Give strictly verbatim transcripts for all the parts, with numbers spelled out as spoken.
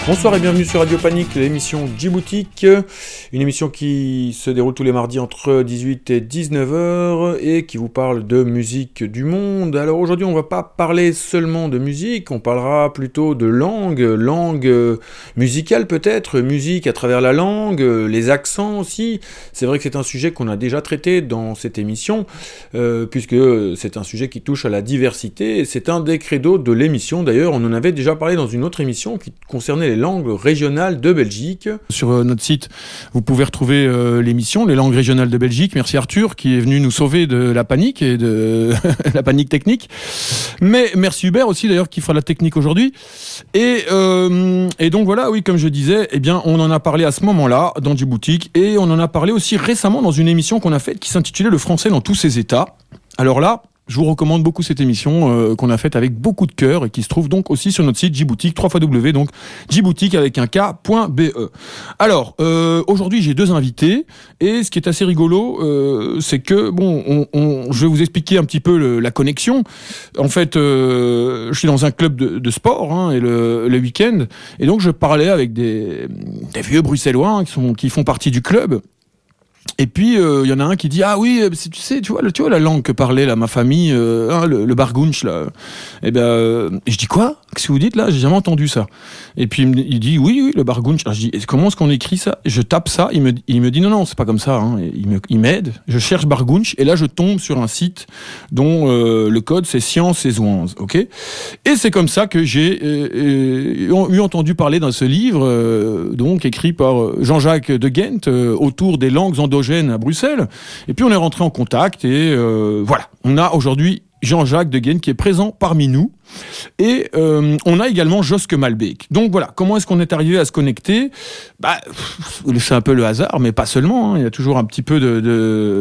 Bonsoir et bienvenue sur Radio Panique, l'émission Djiboutique, une émission qui se déroule tous les mardis entre dix-huit et dix-neuf heures et qui vous parle de musique du monde. Alors aujourd'hui on va pas parler seulement de musique, on parlera plutôt de langue, langue musicale peut-être, musique à travers la langue, les accents aussi. C'est vrai que c'est un sujet qu'on a déjà traité dans cette émission, euh, puisque c'est un sujet qui touche à la diversité, c'est un des credos de l'émission. D'ailleurs on en avait déjà parlé dans une autre émission qui concernait les langues régionales de Belgique. Sur euh, notre site, vous pouvez retrouver euh, l'émission Les langues régionales de Belgique. Merci Arthur qui est venu nous sauver de la panique et de la panique technique. Mais merci Hubert aussi d'ailleurs qui fera la technique aujourd'hui. Et, euh, et donc voilà, oui, comme je disais, eh bien, on en a parlé à ce moment-là dans Djiboutique et on en a parlé aussi récemment dans une émission qu'on a faite qui s'intitulait Le français dans tous ses états. Alors là, je vous recommande beaucoup cette émission euh, qu'on a faite avec beaucoup de cœur et qui se trouve donc aussi sur notre site Djiboutique, trois fois w donc Djiboutique avec un K.be. Alors, euh, aujourd'hui j'ai deux invités et ce qui est assez rigolo, euh, c'est que, bon, on, on, je vais vous expliquer un petit peu le, la connexion. En fait, euh, je suis dans un club de, de sport hein, et le, le week-end, et donc je parlais avec des, des vieux bruxellois hein, qui, sont, qui font partie du club. Et puis il euh, y en a un qui dit ah oui tu sais tu vois le, tu vois la langue que parlait là ma famille euh, hein, le, le bargounch là et ben euh, je dis quoi qu'est-ce que vous dites là j'ai jamais entendu ça et puis il, me, il dit oui oui le bargounch. Alors, je dis comment est-ce qu'on écrit ça, je tape ça, il me il me dit non non c'est pas comme ça hein. il me il m'aide, je cherche bargounch et là je tombe sur un site dont euh, le code c'est Sciences et Zouanze, ok, et c'est comme ça que j'ai euh, euh, eu entendu parler dans ce livre euh, donc écrit par Jean-Jacques de Ghent euh, autour des langues endogènes à Bruxelles, et puis on est rentré en contact et euh, voilà, on a aujourd'hui Jean-Jacques de Ghent qui est présent parmi nous et euh, on a également Joske Malbeek. Donc voilà, comment est-ce qu'on est arrivé à se connecter? Bah, c'est un peu le hasard, mais pas seulement, hein, il y a toujours un petit peu de,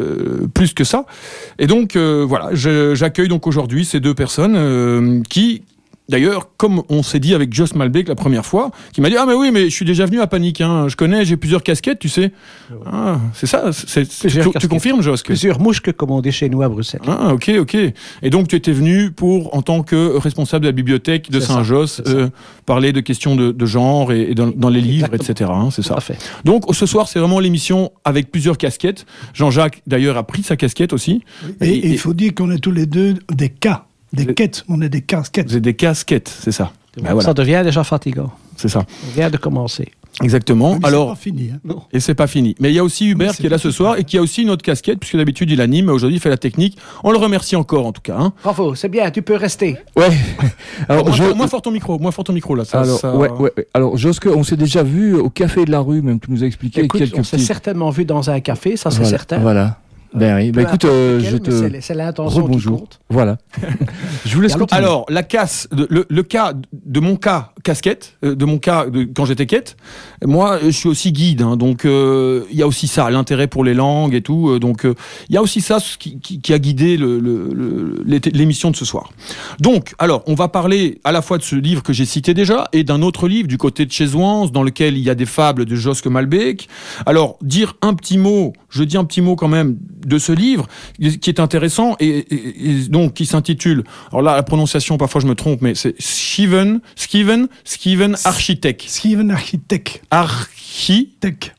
de plus que ça. Et donc euh, voilà, je, j'accueille donc aujourd'hui ces deux personnes euh, qui d'ailleurs, comme on s'est dit avec Joske Malbeek la première fois, qui m'a dit « Ah mais oui, mais je suis déjà venu à Panique, hein. Je connais, j'ai plusieurs casquettes, tu sais. Ouais. » Ah, c'est ça, c'est, c'est, tu, tu confirmes, Joske? Plusieurs mouches, comme on dit chez nous à Bruxelles. Ah, ok, ok. Et donc tu étais venu pour, en tant que responsable de la bibliothèque de Saint-Josse, euh, parler de questions de, de genre et, et dans, dans les livres, Exactement. et cetera. Hein, c'est Tout ça. À fait. Donc ce soir, c'est vraiment l'émission avec plusieurs casquettes. Jean-Jacques, d'ailleurs, a pris sa casquette aussi. Et, et, et il faut dire qu'on est tous les deux des cas. Des quêtes, on est des casquettes. Vous êtes des casquettes, c'est ça. Ben voilà. Ça devient déjà fatigant. C'est ça. On vient de commencer. Exactement. Mais Alors, c'est pas fini. Hein. Non. Et c'est pas fini. Mais il y a aussi Hubert qui est là ce soir et qui a aussi une autre casquette, puisque d'habitude il anime, mais aujourd'hui il fait la technique. On le remercie encore en tout cas. Hein. Bravo, c'est bien, tu peux rester. Ouais. Alors, Alors, je... moins, moins fort ton micro, moins fort ton micro là. Ça, Alors, ça... Ouais, ouais. Alors, Joske, on s'est déjà vu au café de la rue, même tu nous as expliqué. Écoute, quelques on s'est petits... certainement vu dans un café, ça c'est voilà, certain. Voilà. Ben oui, ben écoute, euh, je te. C'est, c'est l'intention Rebonjour. qui compte. Voilà. Je vous laisse alors, continuer. alors, la casse, le, le cas de mon cas casquette, de mon cas de, quand j'étais quête, moi, je suis aussi guide, hein, donc il euh, y a aussi ça, l'intérêt pour les langues et tout. Euh, donc il euh, y a aussi ça qui, qui, qui a guidé le, le, le, l'émission de ce soir. Donc, alors, on va parler à la fois de ce livre que j'ai cité déjà et d'un autre livre du côté de chez Zouanze, dans lequel il y a des fables de Joske Malbeek. Alors, dire un petit mot, je dis un petit mot quand même de ce livre qui est intéressant et, et, et donc qui s'intitule, alors là la prononciation parfois je me trompe, mais c'est Scheven, Scheven, Scheven Architect. Scheven Architect. Architect.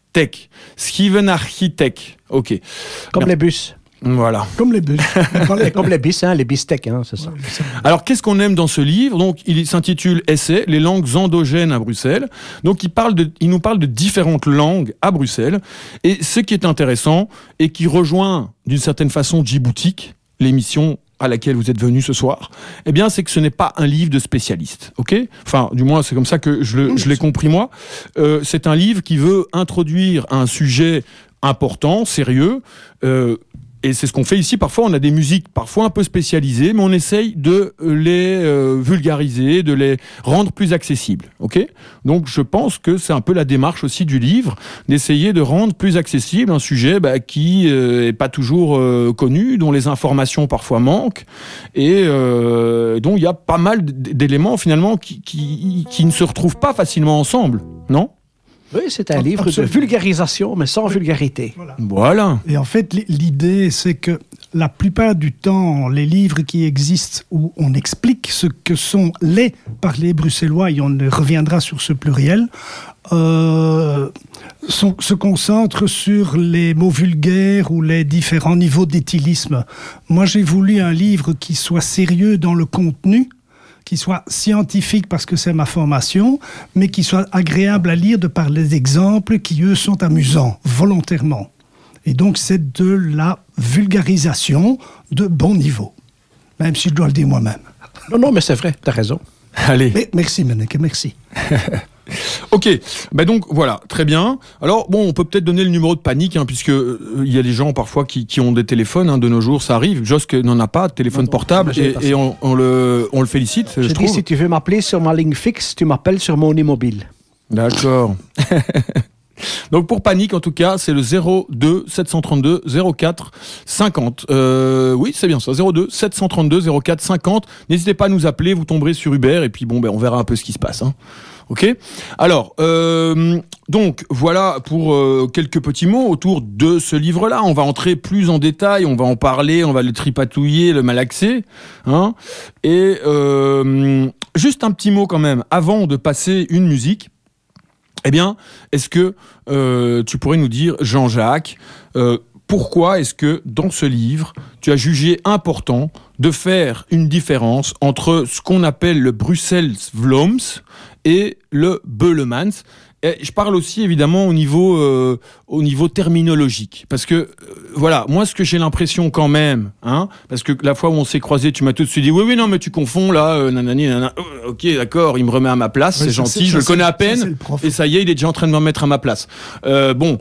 Scheven Architect. Ok. Comme Bien. Les bus. Voilà. Comme les bus. Comme les bis, hein, les bistecs, hein, c'est ça. Alors, qu'est-ce qu'on aime dans ce livre? Donc, il s'intitule Essai, les langues endogènes à Bruxelles. Donc, il, parle de, il nous parle de différentes langues à Bruxelles. Et ce qui est intéressant et qui rejoint d'une certaine façon Djiboutique, l'émission à laquelle vous êtes venus ce soir, eh bien, c'est que ce n'est pas un livre de spécialistes, ok ? Enfin, du moins, c'est comme ça que je, le, je l'ai compris moi. Euh, c'est un livre qui veut introduire un sujet important, sérieux, euh, et c'est ce qu'on fait ici. Parfois, on a des musiques parfois un peu spécialisées, mais on essaye de les euh, vulgariser, de les rendre plus accessibles. Ok ? Donc, je pense que c'est un peu la démarche aussi du livre, d'essayer de rendre plus accessible un sujet bah, qui euh, est pas toujours euh, connu, dont les informations parfois manquent, et euh, dont il y a pas mal d'éléments finalement qui, qui, qui ne se retrouvent pas facilement ensemble, non ? Oui, c'est un livre Absolument. de vulgarisation, mais sans vulgarité. Voilà. Voilà. Et en fait, l'idée, c'est que la plupart du temps, les livres qui existent où on explique ce que sont les parlers bruxellois, et on reviendra sur ce pluriel, euh, sont, se concentrent sur les mots vulgaires ou les différents niveaux d'éthylisme. Moi, j'ai voulu un livre qui soit sérieux dans le contenu, qui soit scientifique parce que c'est ma formation, mais qui soit agréable à lire de par les exemples qui, eux, sont amusants, volontairement. Et donc, c'est de la vulgarisation de bon niveau, même si je dois le dire moi-même. Non, non, mais c'est vrai, t'as raison. Allez. Mais, merci, Meneke, merci. Ok, ben donc voilà, très bien. Alors bon, on peut peut-être donner le numéro de Panic, hein, puisque euh, il y a des gens parfois qui, qui ont des téléphones, hein, de nos jours, ça arrive. Josk n'en a pas de téléphone Non, portable non, et, et on, on, le, on le félicite, je J'ai dit, trouve. si tu veux m'appeler sur ma ligne fixe, tu m'appelles sur mon immobile. D'accord. Donc pour Panic, en tout cas, c'est le zéro deux sept cent trente-deux zéro quatre cinquante. Euh, oui, c'est bien ça, zéro deux sept cent trente-deux zéro quatre cinquante. N'hésitez pas à nous appeler, vous tomberez sur Uber et puis bon, ben on verra un peu ce qui se passe. Hein. Ok. Alors, euh, donc voilà pour euh, quelques petits mots autour de ce livre-là. On va entrer plus en détail, on va en parler, on va le tripatouiller, le malaxer. Hein. Et euh, juste un petit mot quand même, avant de passer une musique. Eh bien, est-ce que euh, tu pourrais nous dire, Jean-Jacques, euh, pourquoi est-ce que dans ce livre, tu as jugé important de faire une différence entre ce qu'on appelle le Bruxelles Vlaams et le Beulemans? Et je parle aussi évidemment au niveau, euh, au niveau terminologique. Parce que, euh, voilà, moi ce que j'ai l'impression quand même, hein, parce que la fois où on s'est croisés, tu m'as tout de suite dit, oui, oui, non, mais tu confonds là, euh, nanani, nanana. Oh, ok, d'accord, il me remet à ma place, Oui, c'est ça, gentil, c'est- je ça, le connais c'est- à peine, ça, c'est le prof. et ça y est, il est déjà en train de me remettre à ma place. Euh, bon,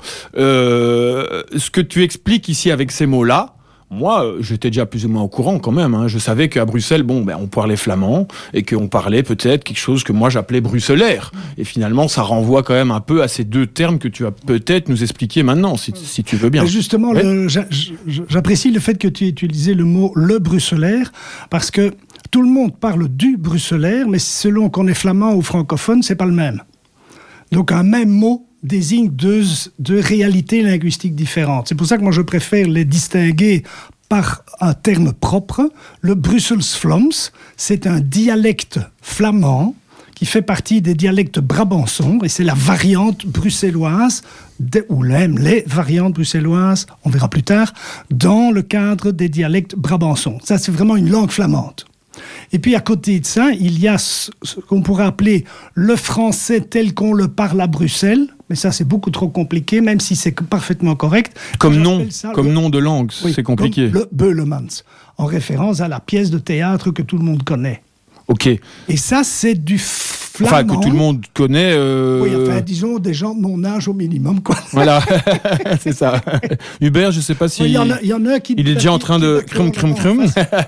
euh, ce que tu expliques ici avec ces mots-là, moi, euh, j'étais déjà plus ou moins au courant quand même. Hein. Je savais qu'à Bruxelles, bon, ben, on parlait flamand et qu'on parlait peut-être quelque chose que moi j'appelais bruxellaire. Et finalement, ça renvoie quand même un peu à ces deux termes que tu vas peut-être nous expliquer maintenant, si, si tu veux bien. Mais justement, Ouais. le- j'a- j'apprécie le fait que tu aies utilisé le mot « le bruxellaire » parce que tout le monde parle du bruxellaire, mais selon qu'on est flamand ou francophone, c'est pas le même. Donc un même mot désigne deux, deux réalités linguistiques différentes. C'est pour ça que moi je préfère les distinguer par un terme propre. Le Brussels Vlaams, c'est un dialecte flamand qui fait partie des dialectes brabançons, et c'est la variante bruxelloise, de, ou même les variantes bruxelloises, on verra plus tard, dans le cadre des dialectes brabançons. Ça, c'est vraiment une langue flamande. Et puis à côté de ça, il y a ce, ce qu'on pourrait appeler le français tel qu'on le parle à Bruxelles, mais ça c'est beaucoup trop compliqué, même si c'est parfaitement correct. Comme J'appelle nom, ça comme le- nom de langue, oui, c'est compliqué. comme le Beulemans, en référence à la pièce de théâtre que tout le monde connaît. Ok. Et ça, c'est du flamand. Enfin, que tout le monde connaît. Euh... Oui, enfin, disons des gens de mon âge au minimum, quoi. Voilà, c'est ça. Hubert, je sais pas si. Oui, Il y, en a- il y en a un qui... Il est déjà en train de qui- crum crum crum.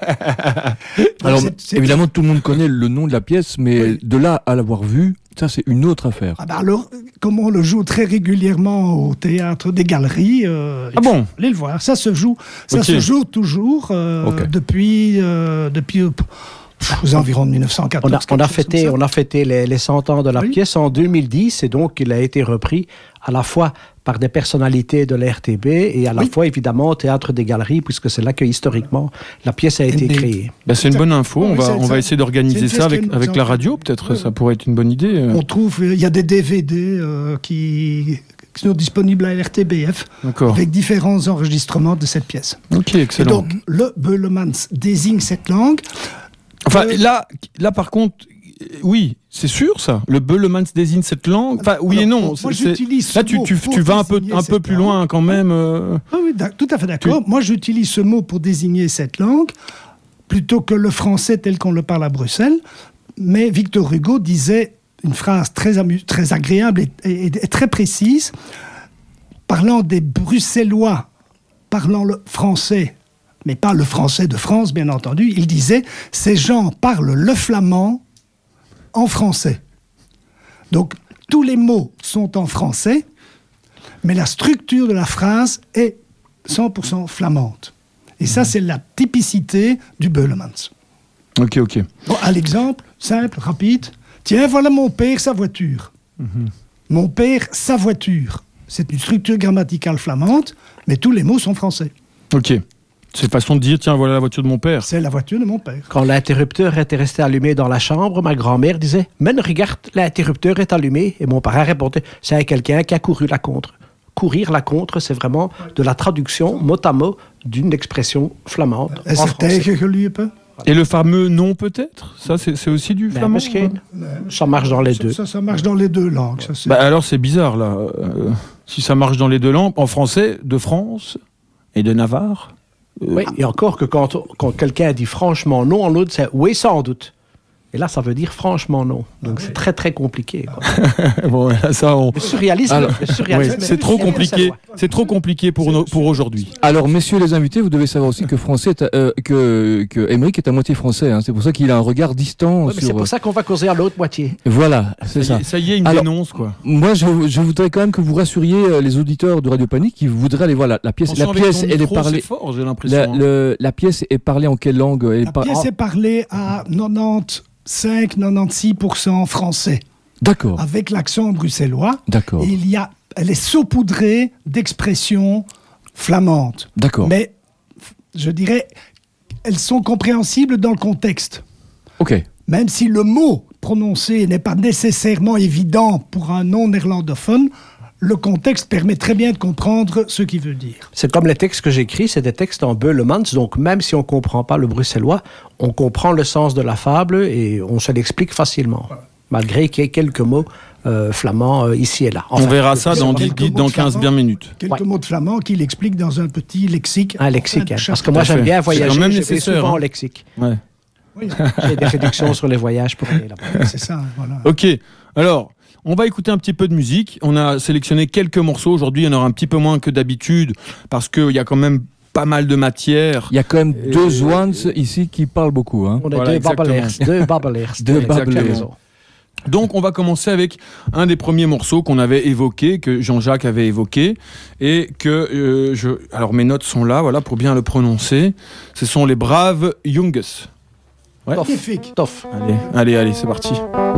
Alors, c'est- c'est- évidemment, tout le monde connaît le nom de la pièce, mais Oui. de là à l'avoir vue, ça, c'est une autre affaire. Ah bah alors, comme on le joue très régulièrement au théâtre des Galeries, euh, Ah bon? allez le voir. Ça se joue, ça Ok. se joue toujours euh, Ok. depuis, euh, depuis euh, pff, aux environs de mille neuf cent quatorze. On a, on a quelque chose fêté, comme ça. on a fêté les, les cent ans de la Oui. pièce en deux mille dix, et donc il a été repris à la fois par des personnalités de la R T B et à la Oui. fois évidemment au Théâtre des Galeries, puisque c'est là que historiquement la pièce a été Et- créée. Bah, c'est une bonne info. On Oui, va, c'est- on va c'est- essayer c'est d'organiser une ça pièce avec, qui est- avec la radio. Peut-être Oui, ça oui. pourrait être une bonne idée. euh. On trouve, euh, il y a des D V D euh, qui, qui sont disponibles à R T B F D'accord. avec différents enregistrements de cette pièce. Ok, Et excellent. donc, le Beulemans désigne cette langue. Enfin, euh, là, là, par contre, euh, oui, c'est sûr ça. Le Beulemans désigne cette langue. Enfin, oui Alors, et non. moi, c'est- j'utilise c'est- ce Là, tu, mot tu, pour tu vas un peu, désigner un peu cette plus langue. loin quand même. euh. Ah oui, d'ac- tout à fait d'accord. Moi, j'utilise ce mot pour désigner cette langue plutôt que le français tel qu'on le parle à Bruxelles. Mais Victor Hugo disait une phrase très, amu- très agréable et, et- et très précise, parlant des Bruxellois, parlant le français, mais pas le français de France, bien entendu. Il disait « Ces gens parlent le flamand en français ». Donc, tous les mots sont en français, mais la structure de la phrase est cent pour cent flamande. Et ça, c'est la typicité du Beulemans. Ok, ok. Bon, à l'exemple, simple, rapide. Tiens, voilà mon père, sa voiture. Mon père, sa voiture. C'est une structure grammaticale flamande, mais tous les mots sont français. Ok. C'est façon de dire, tiens, voilà la voiture de mon père. C'est la voiture de mon père. Quand l'interrupteur était resté allumé dans la chambre, ma grand-mère disait « Mais regarde, l'interrupteur est allumé. » Et mon parrain répondait « C'est quelqu'un qui a couru la contre. » Courir la contre, c'est vraiment de la traduction mot à mot d'une expression flamande. Is en er français. tegengelopen? Et le fameux non peut-être, ça c'est, c'est aussi du Ben, flamand. misschien, ça marche dans les deux. Ça, ça marche dans les deux langues. Ça, c'est- Bah alors c'est bizarre là. Euh, si ça marche dans les deux langues, en français de France et de Navarre. Oui, et encore que quand, quand quelqu'un dit franchement non, en l'autre c'est oui sans doute. Et là, ça veut dire franchement non. Donc c'est très très compliqué. Quoi. Bon, là, ça on. Le surréalisme, Alors, le surréalisme Oui, c'est trop c'est- compliqué. c'est- C'est trop compliqué pour nos- pour aujourd'hui. Alors, messieurs les invités, vous devez savoir aussi que français, est à- euh, que que Émeric est à moitié français. Hein. C'est pour ça qu'il a un regard distant Ouais, mais c'est sur. pour ça qu'on va causer à l'autre moitié. Voilà, c'est ça. Ça y est, ça y est, il me Alors- dénonce quoi. Moi, je, je voudrais quand même que vous rassuriez euh, les auditeurs de Radio Panique qui voudraient aller voir la, la pièce. Attention La avec pièce, ton elle est micro, parlée. c'est fort, j'ai l'impression. La, hein. le- la pièce est parlée en quelle langue? Elle est La par- pièce Ah, est parlée à quatre-vingt-quinze à quatre-vingt-six pour cent français, D'accord, avec l'accent bruxellois. d'accord, Et il y a, elle est saupoudrée d'expressions flamandes. d'accord. Mais je dirais, elles sont compréhensibles dans le contexte. Ok, Même si le mot prononcé n'est pas nécessairement évident pour un non-néerlandophone, le contexte permet très bien de comprendre ce qu'il veut dire. C'est comme les textes que j'écris, c'est des textes en Beulemans, donc même si on ne comprend pas le bruxellois, on comprend le sens de la fable et on se l'explique facilement, malgré qu'il y ait quelques mots euh, flamands euh, ici et là. On Enfin, verra ça dans, quelques dix- dans mots de quinze flamand. bien minutes. Quelques Ouais. mots de flamand qu'il explique dans un petit lexique. un lexique, Enfin, hein, chaque- parce que moi Tout à j'aime fait. bien C'est voyager, quand même je vais nécessaire, souvent hein. au lexique. Ouais. Oui, J'ai des réductions sur les voyages pour aller là-bas. c'est ça, voilà. Ok, alors, on va écouter un petit peu de musique. On a sélectionné quelques morceaux. Aujourd'hui, il y en aura un petit peu moins que d'habitude, parce qu'il y a quand même pas mal de matière. il y a quand même Et- deux Swans ici qui parlent beaucoup. Hein. On est Voilà, deux exactement. babbelers, deux babbelers. Deux Exactement. babbelers. Donc, on va commencer avec un des premiers morceaux qu'on avait évoqué, que Jean-Jacques avait évoqué, et que euh, je... Alors, mes notes sont là, voilà, pour bien le prononcer. Ce sont les Braves Junges. Ouais. Magnifique. Tof. Allez, allez, allez, c'est parti.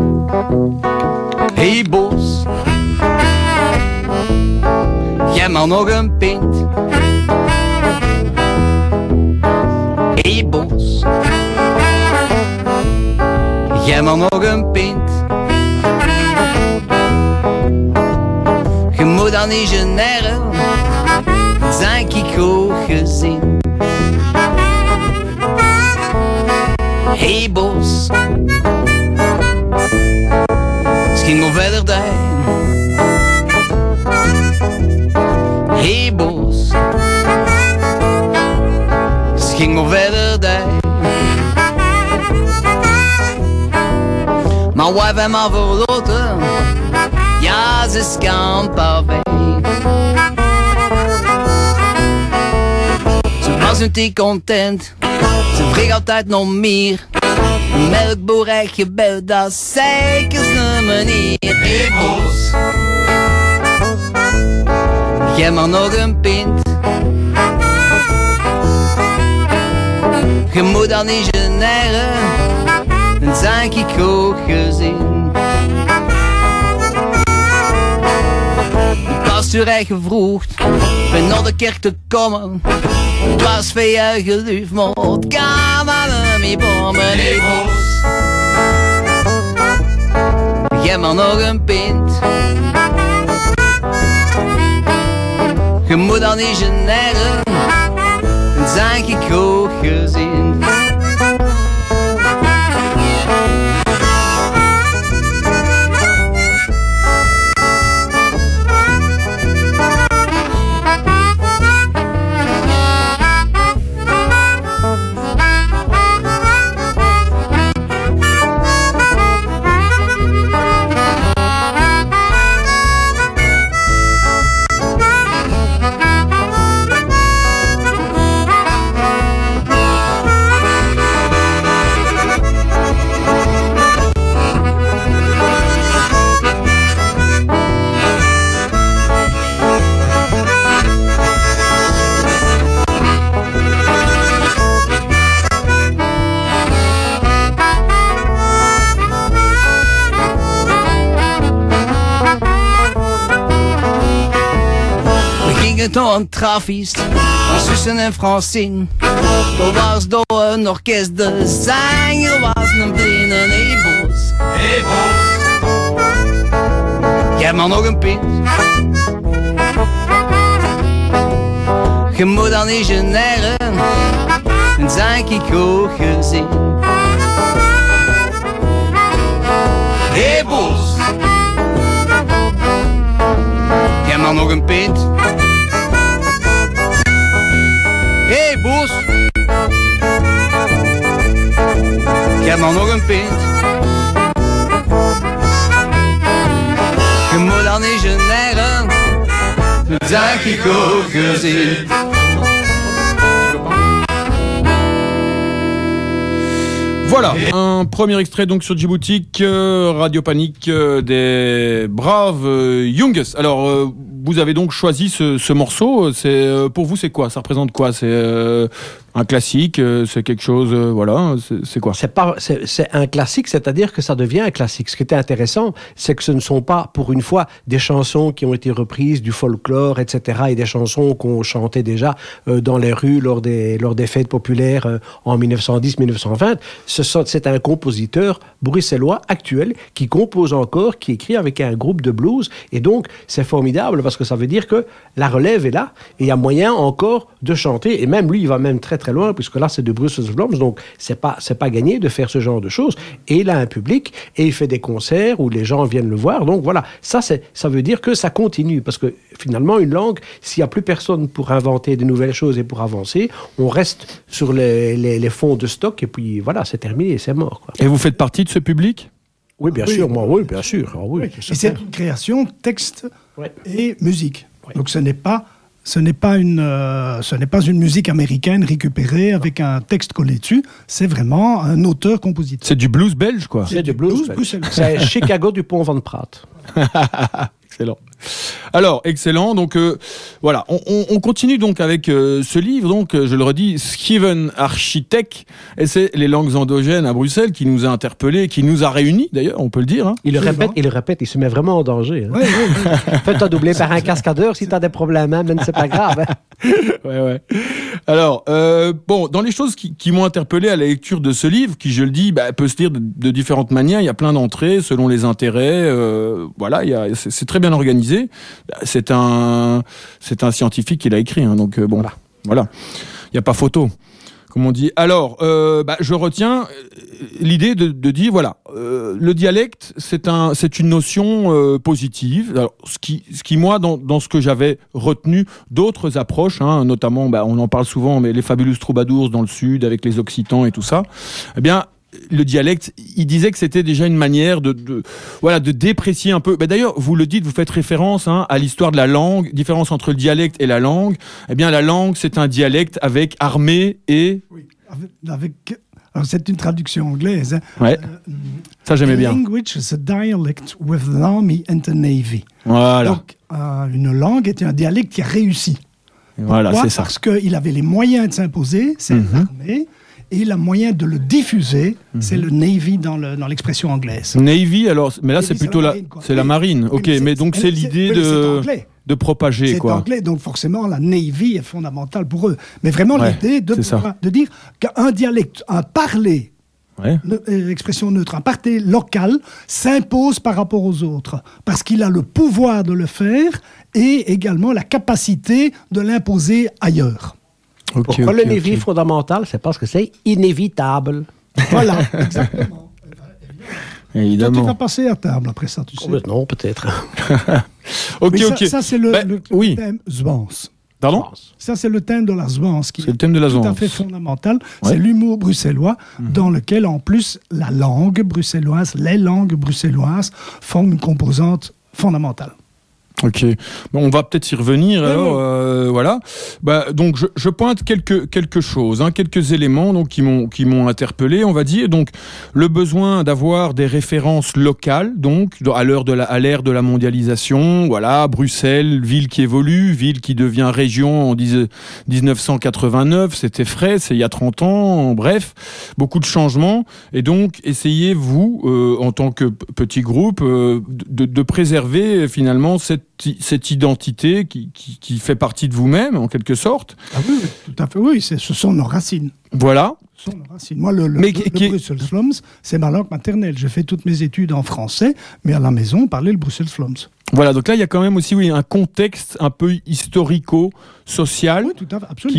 Hey Bos, jij mag nog een pint. Hey Bos, jij mag nog een pint. Je moet dan niet generen, zijn ik goed gezien. Hey Bos, het ging al verder daar. Hey Bos, het ging al verder daar. Maar wij hebben maar verloten, ja ze is kampavee. Ze was niet content, ze vreeg altijd nog meer. Een melkboer echt gebeld, dat zeikers een manier. Hey Bos, jij maar nog een pint. Je moet dan niet generen, dan zijn ik goed gezien. De pastoor heeft gevroegd, ben naar de kerk te komen. Het was voor je geloof, maar het kan maar niet bommen. Hey Bos, jij maar nog een pint. Je moet dan niet generen, dan zijn ik goed gezien. ton trafist, tussen en Francine. Er was door een orkest de zang, er was een blinde ebos. Ebos. Geef me nog een pint. Je moet dan niet generen, en zijn ik ook gezien. Ebos. Geef me nog een pint. Hey Bos, geef me nog een pint. Je moet dan niet generen, dat heb ik ook gezien. Voilà, un premier extrait donc sur Djiboutique, euh, Radio Panique euh, des braves euh, Youngs. Alors, euh, vous avez donc choisi ce, ce morceau. C'est euh, pour vous, c'est quoi? Ça représente quoi? C'est euh, un classique, euh, c'est quelque chose, euh, voilà, c'est, c'est quoi? C'est pas, c'est, c'est un classique, c'est-à-dire que ça devient un classique. Ce qui était intéressant, c'est que ce ne sont pas, pour une fois, des chansons qui ont été reprises du folklore, et cetera, et des chansons qu'on chantait déjà euh, dans les rues lors des, lors des fêtes populaires euh, en dix-neuf cent dix dix-neuf cent vingt. Ce sont, c'est un compositeur bruxellois actuel qui compose encore, qui écrit avec un groupe de blues, et donc c'est formidable parce que ça veut dire que la relève est là et il y a moyen encore de chanter. Et même lui, il va même très très loin puisque là c'est de Brussels Blooms, donc c'est pas c'est pas gagné de faire ce genre de choses. Et il a un public et il fait des concerts où les gens viennent le voir. Donc voilà, ça c'est ça veut dire que ça continue parce que finalement une langue, s'il y a plus personne pour inventer de nouvelles choses et pour avancer, on reste sur les, les, les fonds de stock et puis voilà, c'est terminé, c'est mort, quoi. Et vous faites partie de ce public? Oui, bien oui, sûr, moi, oui, bien sûr. Ah, oui, oui. Et c'est une création, texte ouais. et musique. Ouais. Donc ce n'est pas, ce n'est pas une, euh, ce n'est pas une musique américaine récupérée avec un texte collé dessus. C'est vraiment un auteur-compositeur. C'est du blues belge, quoi. C'est, c'est du blues, blues bruxellois. C'est Chicago du Pont Van Praat. Excellent. Alors, excellent. Donc, euh, voilà, on, on, on continue donc avec euh, ce livre. Donc, euh, je le redis, Schieven Architect, et c'est les langues endogènes à Bruxelles qui nous a interpellés, qui nous a réunis, d'ailleurs, on peut le dire. Hein. Il le répète, il le répète, il se met vraiment en danger. Hein. Ouais, ouais, ouais. Fais-toi doubler par un cascadeur si t'as des problèmes, hein, mais c'est pas grave. Hein. Ouais, ouais. Alors, euh, bon, dans les choses qui, qui m'ont interpellé à la lecture de ce livre, qui, je le dis, bah, peut se lire de, de différentes manières. Il y a plein d'entrées selon les intérêts. Euh, voilà, il y a, c'est, c'est très bien organisé. C'est un, c'est un scientifique qui l'a écrit, hein, donc euh, bon, voilà. voilà. Il n'y a pas photo, comme on dit. Alors, euh, bah, je retiens l'idée de, de dire, voilà, euh, le dialecte, c'est un, c'est une notion euh, positive. Alors, ce qui, ce qui moi, dans, dans ce que j'avais retenu d'autres approches, hein, notamment, bah, on en parle souvent, mais les Fabulous Troubadours dans le sud, avec les Occitans et tout ça, eh bien, le dialecte, il disait que c'était déjà une manière de, de, voilà, de déprécier un peu. Ben d'ailleurs, vous le dites, vous faites référence hein, à l'histoire de la langue, différence entre le dialecte et la langue. Eh bien, la langue, c'est un dialecte avec armée et... Oui, avec... avec... Alors, c'est une traduction anglaise. Hein. Ouais, euh, ça j'aimais bien. Language is a dialect with an army and a navy. Voilà. Donc, euh, une langue est un dialecte qui a réussi. Voilà, Pourquoi? c'est ça. Parce qu'il avait les moyens de s'imposer, c'est Mm-hmm. l'armée, et le moyen de le diffuser, mm-hmm. c'est le navy dans, le, dans l'expression anglaise. Navy, alors, mais là Navy, c'est plutôt la la, marine, quoi. c'est la marine. Oui, ok, mais, mais c'est, donc c'est, c'est c'est l'idée c'est, de, c'est de propager, c'est quoi. anglais, donc forcément la navy est fondamentale pour eux. Mais vraiment Ouais, l'idée de, pouvoir, de dire qu'un dialecte, un parler, ouais. l'expression neutre, un parler local s'impose par rapport aux autres, parce qu'il a le pouvoir de le faire et également la capacité de l'imposer ailleurs. Okay, Pourquoi okay, le Navy okay. fondamental? C'est parce que c'est inévitable. Voilà, exactement. Évidemment. Toi, tu vas passer à table après ça, tu sais. Oh, non, peut-être. ok, Mais ok. ça, ça c'est le, Bah, le oui. thème Zwans. Pardon? Ça, c'est le thème de la Zwans qui C'est le thème de la tout à Zwans. fait fondamental. Ouais. C'est l'humour bruxellois, Mm-hmm. dans lequel, en plus, la langue bruxelloise, les langues bruxelloises forment une composante fondamentale. Ok, bon, on va peut-être y revenir. Ouais, alors, ouais. euh, voilà. Bah, donc, je, je pointe quelques quelque choses, hein, quelques éléments donc qui m'ont qui m'ont interpellé. On va dire donc le besoin d'avoir des références locales, donc à l'heure de la à l'ère de la mondialisation. Voilà, Bruxelles, ville qui évolue, ville qui devient région en dix-neuf cent quatre-vingt-neuf. C'était frais, c'est il y a trente ans. Bref, beaucoup de changements. Et donc, essayez vous, euh, en tant que p- petit groupe, euh, de, de préserver finalement cette cette, cette identité qui, qui, qui fait partie de vous-même, en quelque sorte. Ah oui, oui, tout à fait. Oui, c'est, ce sont nos racines. Voilà. Ce sont nos racines. Moi, le, le, mais le, qui, le qui... Brussels Slums, c'est ma langue maternelle. J'ai fait toutes mes études en français, mais à la maison, on parlait le Brussels Slums. Voilà, donc là, il y a quand même aussi oui, un contexte un peu historico-social oui, tout à fait, absolument.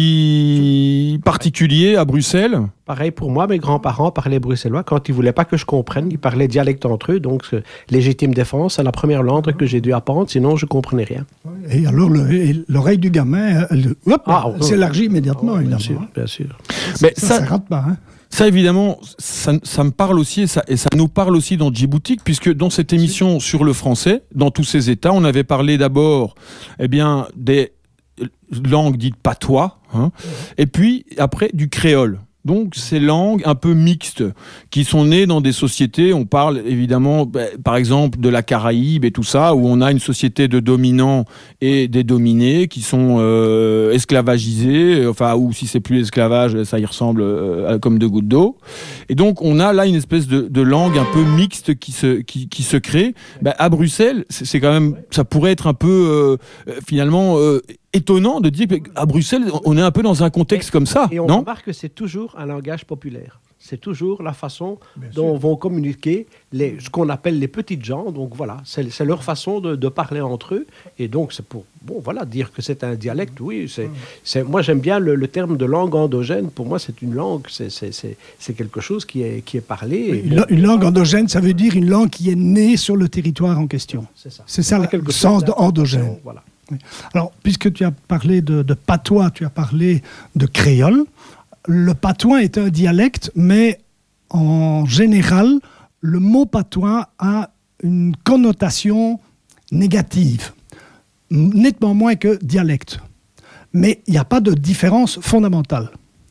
qui particulier à Bruxelles. Pareil pour moi, mes grands-parents parlaient bruxellois. Quand ils ne voulaient pas que je comprenne, ils parlaient dialecte entre eux. Donc, euh, légitime défense, c'est la première langue que j'ai dû apprendre, sinon je ne comprenais rien. Et alors, le, et l'oreille du gamin, elle, hop, ah, elle s'élargit immédiatement. Oh, bien sûr, bien sûr. Mais ça, ça, ça rate pas, hein. Ça, évidemment, ça, ça me parle aussi et ça, et ça nous parle aussi dans Djibouti, puisque dans cette émission sur le français, dans tous ces États, on avait parlé d'abord eh bien, des langues dites patois, hein, et puis après du créole. Donc ces langues un peu mixtes qui sont nées dans des sociétés, on parle évidemment bah, par exemple de la Caraïbe et tout ça, où on a une société de dominants et des dominés qui sont euh, esclavagisés, enfin ou si c'est plus l'esclavage, ça y ressemble euh, comme deux gouttes d'eau. Et donc on a là une espèce de, de langue un peu mixte qui se, qui, qui se crée. Bah, à Bruxelles, c'est, c'est quand même, ça pourrait être un peu euh, finalement... Euh, étonnant de dire qu'à Bruxelles, on est un peu dans un contexte et, comme ça, et on non ? remarque que c'est toujours un langage populaire. C'est toujours la façon Bien dont sûr. vont communiquer les, ce qu'on appelle les petites gens. Donc voilà, c'est, c'est leur façon de, de parler entre eux. Et donc c'est pour, bon voilà, dire que c'est un dialecte, oui. C'est, c'est, moi j'aime bien le, le terme de langue endogène. Pour moi c'est une langue, c'est, c'est, c'est, c'est quelque chose qui est, qui est parlé. Et Une, bon, une langue endogène, ça veut dire une langue qui est née sur le territoire en question. c'est ça. C'est ça C'est le quelque sens chose d'endogène. Voilà. Alors, puisque tu as parlé de, de patois, tu as parlé de créole. Le patois est un dialecte, mais en général, le mot patois a une connotation négative, nettement moins que dialecte. Mais il n'y a pas de différence fondamentale.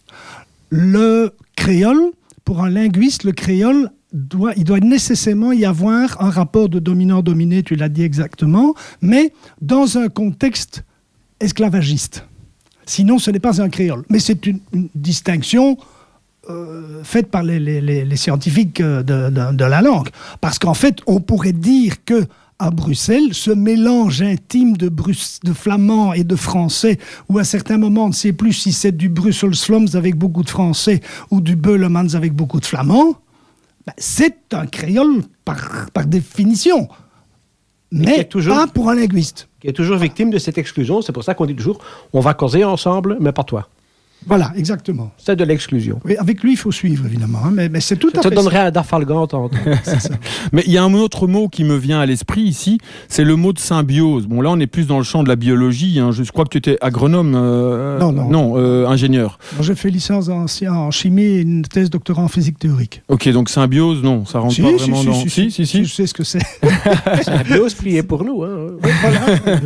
Le créole, pour un linguiste, le créole, Doit, il doit nécessairement y avoir un rapport de dominant-dominé, tu l'as dit exactement, mais dans un contexte esclavagiste. Sinon, ce n'est pas un créole. Mais c'est une, une distinction euh, faite par les, les, les, les scientifiques de, de, de la langue. Parce qu'en fait, on pourrait dire que à Bruxelles, ce mélange intime de, Brus- de flamand et de français, où à certains moments, on ne sait plus si c'est du Brussels Slums avec beaucoup de français ou du Beulemans avec beaucoup de flamand, ben, c'est un créole par, par définition, mais toujours, pas pour un linguiste. Qui est toujours victime de cette exclusion. C'est pour ça qu'on dit toujours on va causer ensemble, mais pas toi. Voilà, exactement. C'est de l'exclusion. Oui, avec lui, il faut suivre, évidemment, hein, mais, mais c'est tout Ça à te fait donnerait un dafalgan, tantôt. c'est ça. Mais il y a un autre mot qui me vient à l'esprit ici, c'est le mot de symbiose. Bon, là, on est plus dans le champ de la biologie. Hein. Je crois que tu étais agronome. Euh, Non, non. Non, euh, ingénieur. Moi, j'ai fait licence en, en chimie et une thèse doctorat en physique théorique. Ok, donc symbiose, non, ça rentre Si, pas si, vraiment si, dans... si, si, si, si. Je sais ce que c'est. C'est un bios plié pour nous. Hein. Oui, voilà.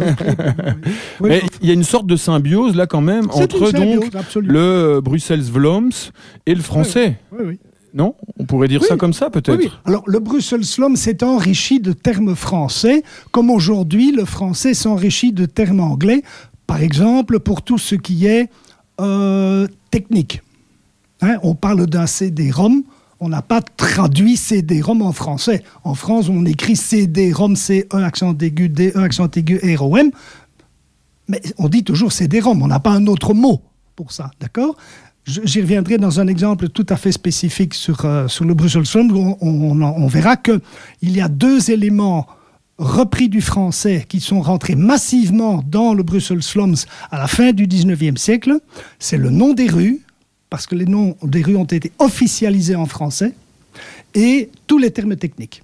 Oui, Mais il y a une sorte de symbiose, là, quand même, c'est entre une symbiose, donc absolument. le euh, Bruxelles Vloms et le français. Oui, oui. Non ? On pourrait dire Oui. ça comme ça, peut-être. Oui, oui. Alors, le Brussels Slum s'est enrichi de termes français, comme aujourd'hui, le français s'enrichit de termes anglais, par exemple, pour tout ce qui est euh, technique. Hein, on parle d'un C D-ROM, on n'a pas traduit C D-ROM en français. En France, on écrit C D-ROM, C-E, accent aigu, D-E, accent aigu, R-O-M, mais on dit toujours C D-ROM, on n'a pas un autre mot pour ça, d'accord ? J'y reviendrai dans un exemple tout à fait spécifique sur, euh, sur le Brussels Slum. On, on, on verra qu'il y a deux éléments repris du français qui sont rentrés massivement dans le Brussels Slums à la fin du dix-neuvième siècle. C'est le nom des rues, parce que les noms des rues ont été officialisés en français, et tous les termes techniques.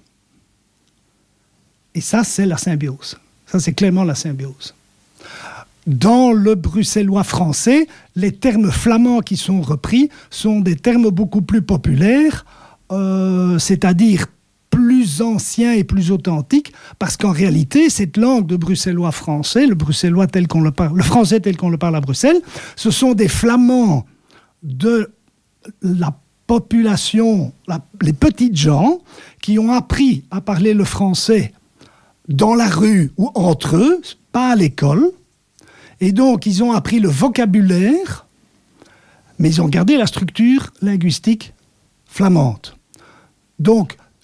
Et ça, c'est la symbiose. Ça, c'est clairement la symbiose. Dans le bruxellois français, les termes flamands qui sont repris sont des termes beaucoup plus populaires, euh, c'est-à-dire plus anciens et plus authentiques, parce qu'en réalité, cette langue de bruxellois français, le bruxellois tel qu'on le parle, le français tel qu'on le parle à Bruxelles, ce sont des flamands de la population, la, les petites gens qui ont appris à parler le français dans la rue ou entre eux, pas à l'école. Et donc, ils ont appris le vocabulaire, mais ils ont gardé la structure linguistique flamande. Donc,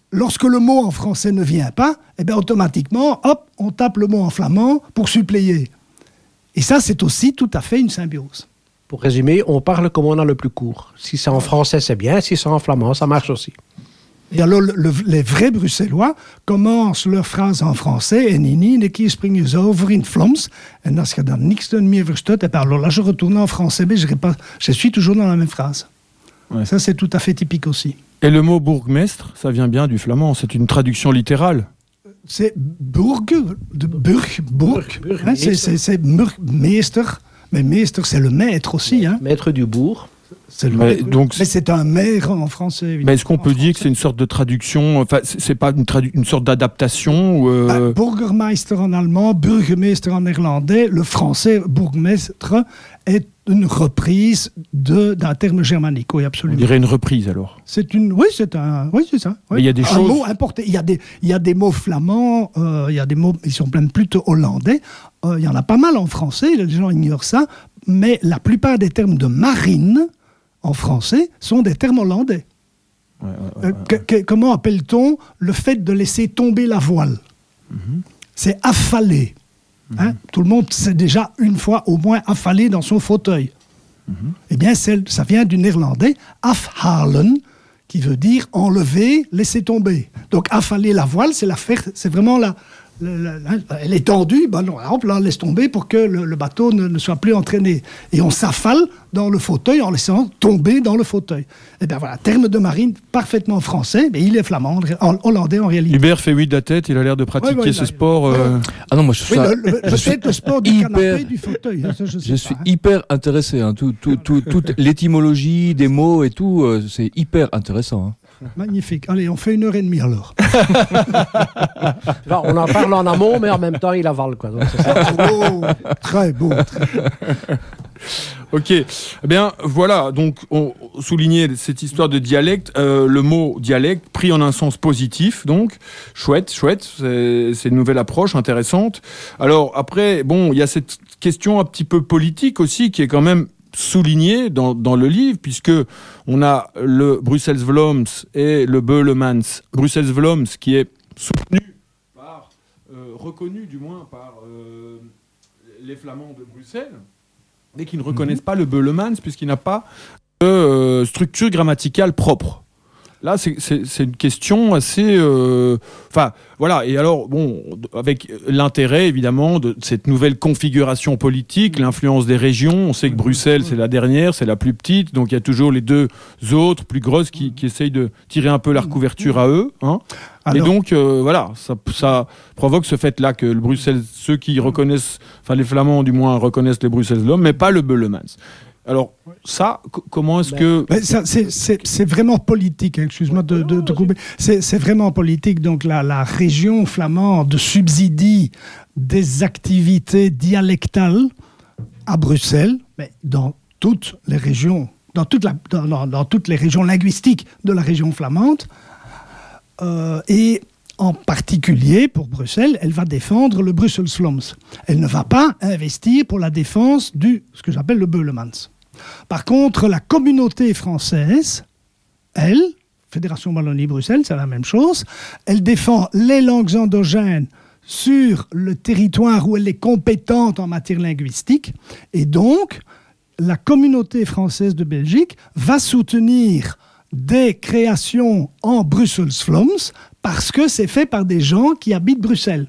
lorsque le mot en français ne vient pas, eh bien automatiquement, hop, on tape le mot en flamand pour suppléer. Et ça, c'est aussi tout à fait une symbiose. Pour résumer, on parle comme on a le plus court. Si c'est en français, c'est bien. Si c'est en flamand, ça marche aussi. Et alors, le, le, les vrais Bruxellois commencent leur phrase en français. En in een keer springen ze over in het Vlaams. En als je dan niks meer verstaat, et alors là, je retourne en français, mais je, pas, je suis toujours dans la même phrase. Ouais. Ça, c'est tout à fait typique aussi. Et le mot bourgmestre, ça vient bien du flamand. C'est une traduction littérale. C'est bourg, de burg, bourg. Burg, hein, c'est, c'est, c'est meester. Mais meester, c'est le maître aussi. Hein. Maître du bourg. C'est le mais, maître, donc, mais c'est un maire en français. Mais est-ce qu'on peut dire que c'est une sorte de traduction, enfin, c'est, c'est pas une, tradu- une sorte d'adaptation ou euh... bah, Burgermeister en allemand, Burgemeester en néerlandais. Le français, bourgmestre, est une reprise de, d'un terme germanique. Oui, absolument. On dirait une reprise alors. C'est une, oui, c'est un, oui, c'est ça. Oui. Mais il y a des un choses. mot importé. Il y a des, il y a des mots flamands. Euh, il y a des mots, ils sont même plutôt hollandais. Euh, il y en a pas mal en français. Les gens ignorent ça. Mais la plupart des termes de marine en français sont des termes hollandais. Ouais, ouais, ouais, euh, que, que, comment appelle-t-on le fait de laisser tomber la voile? Mm-hmm. C'est affaler. Mm-hmm. Hein? Tout le monde s'est déjà une fois au moins affalé dans son fauteuil. Mm-hmm. Eh bien, c'est, ça vient du néerlandais afhalen, qui veut dire enlever, laisser tomber. Donc, affaler la voile, c'est la faire, c'est vraiment la. Le, le, elle est tendue, ben non, hop, là, on laisse tomber pour que le, le bateau ne, ne soit plus entraîné. Et on s'affale dans le fauteuil en laissant tomber dans le fauteuil. Et bien voilà, terme de marine parfaitement français, mais il est flamand, en, hollandais en réalité. Hubert fait oui de la tête, il a l'air de pratiquer ouais, ouais, ce sport. Euh... Ah non, moi je trouve oui, ça. Le, le, je peut-être le sport du hyper... canapé, du fauteuil. Ça, je je pas, suis hein. hyper intéressé, hein. tout, tout, tout, toute l'étymologie des mots et tout, euh, c'est hyper intéressant. Hein. Magnifique. Allez, on fait une heure et demie alors. Là, on en parle en amont, mais en même temps, il avale. Quoi. Donc, c'est ça. Oh, très beau. Très beau. Ok. Eh bien, voilà. Donc, on soulignait cette histoire de dialecte. Euh, le mot dialecte pris en un sens positif. Donc, chouette, chouette. C'est, c'est une nouvelle approche intéressante. Alors, après, bon, il y a cette question un petit peu politique aussi qui est quand même souligné dans, dans le livre, puisque on a le Bruxelles-Vlaams et le Beulemans. Bruxelles-Vlaams qui est soutenu par, euh, reconnu du moins par euh, les Flamands de Bruxelles, mais qui ne reconnaissent mm-hmm. pas le Beulemans, puisqu'il n'a pas de euh, structure grammaticale propre. Là, c'est, c'est, c'est une question assez... Enfin, euh, voilà. Et alors, bon, avec l'intérêt, évidemment, de cette nouvelle configuration politique, l'influence des régions. On sait que Bruxelles, c'est la dernière, c'est la plus petite. Donc, il y a toujours les deux autres, plus grosses, qui, qui essayent de tirer un peu la couverture à eux. Hein. Alors... Et donc, euh, voilà, ça, ça provoque ce fait-là que le Bruxelles, ceux qui reconnaissent... Enfin, les Flamands, du moins, reconnaissent les Bruxelles-Vlaams, mais pas le Beulemans. Alors, ça, c- comment est-ce que... Mais ça, c'est, c'est, c'est vraiment politique, hein, excuse-moi de, de, de couper. C'est, c'est vraiment politique. Donc, la, la région flamande subsidie des activités dialectales à Bruxelles, mais dans toutes les régions, dans, toute la, dans, dans, dans toutes les régions linguistiques de la région flamande. Euh, et en particulier, pour Bruxelles, elle va défendre le Brussels-Vlaams. Elle ne va pas investir pour la défense du, ce que j'appelle le Beulemans. Par contre, la communauté française, elle, Fédération Wallonie-Bruxelles, c'est la même chose, elle défend les langues endogènes sur le territoire où elle est compétente en matière linguistique, et donc la communauté française de Belgique va soutenir des créations en Brussels-Vlaams parce que c'est fait par des gens qui habitent Bruxelles.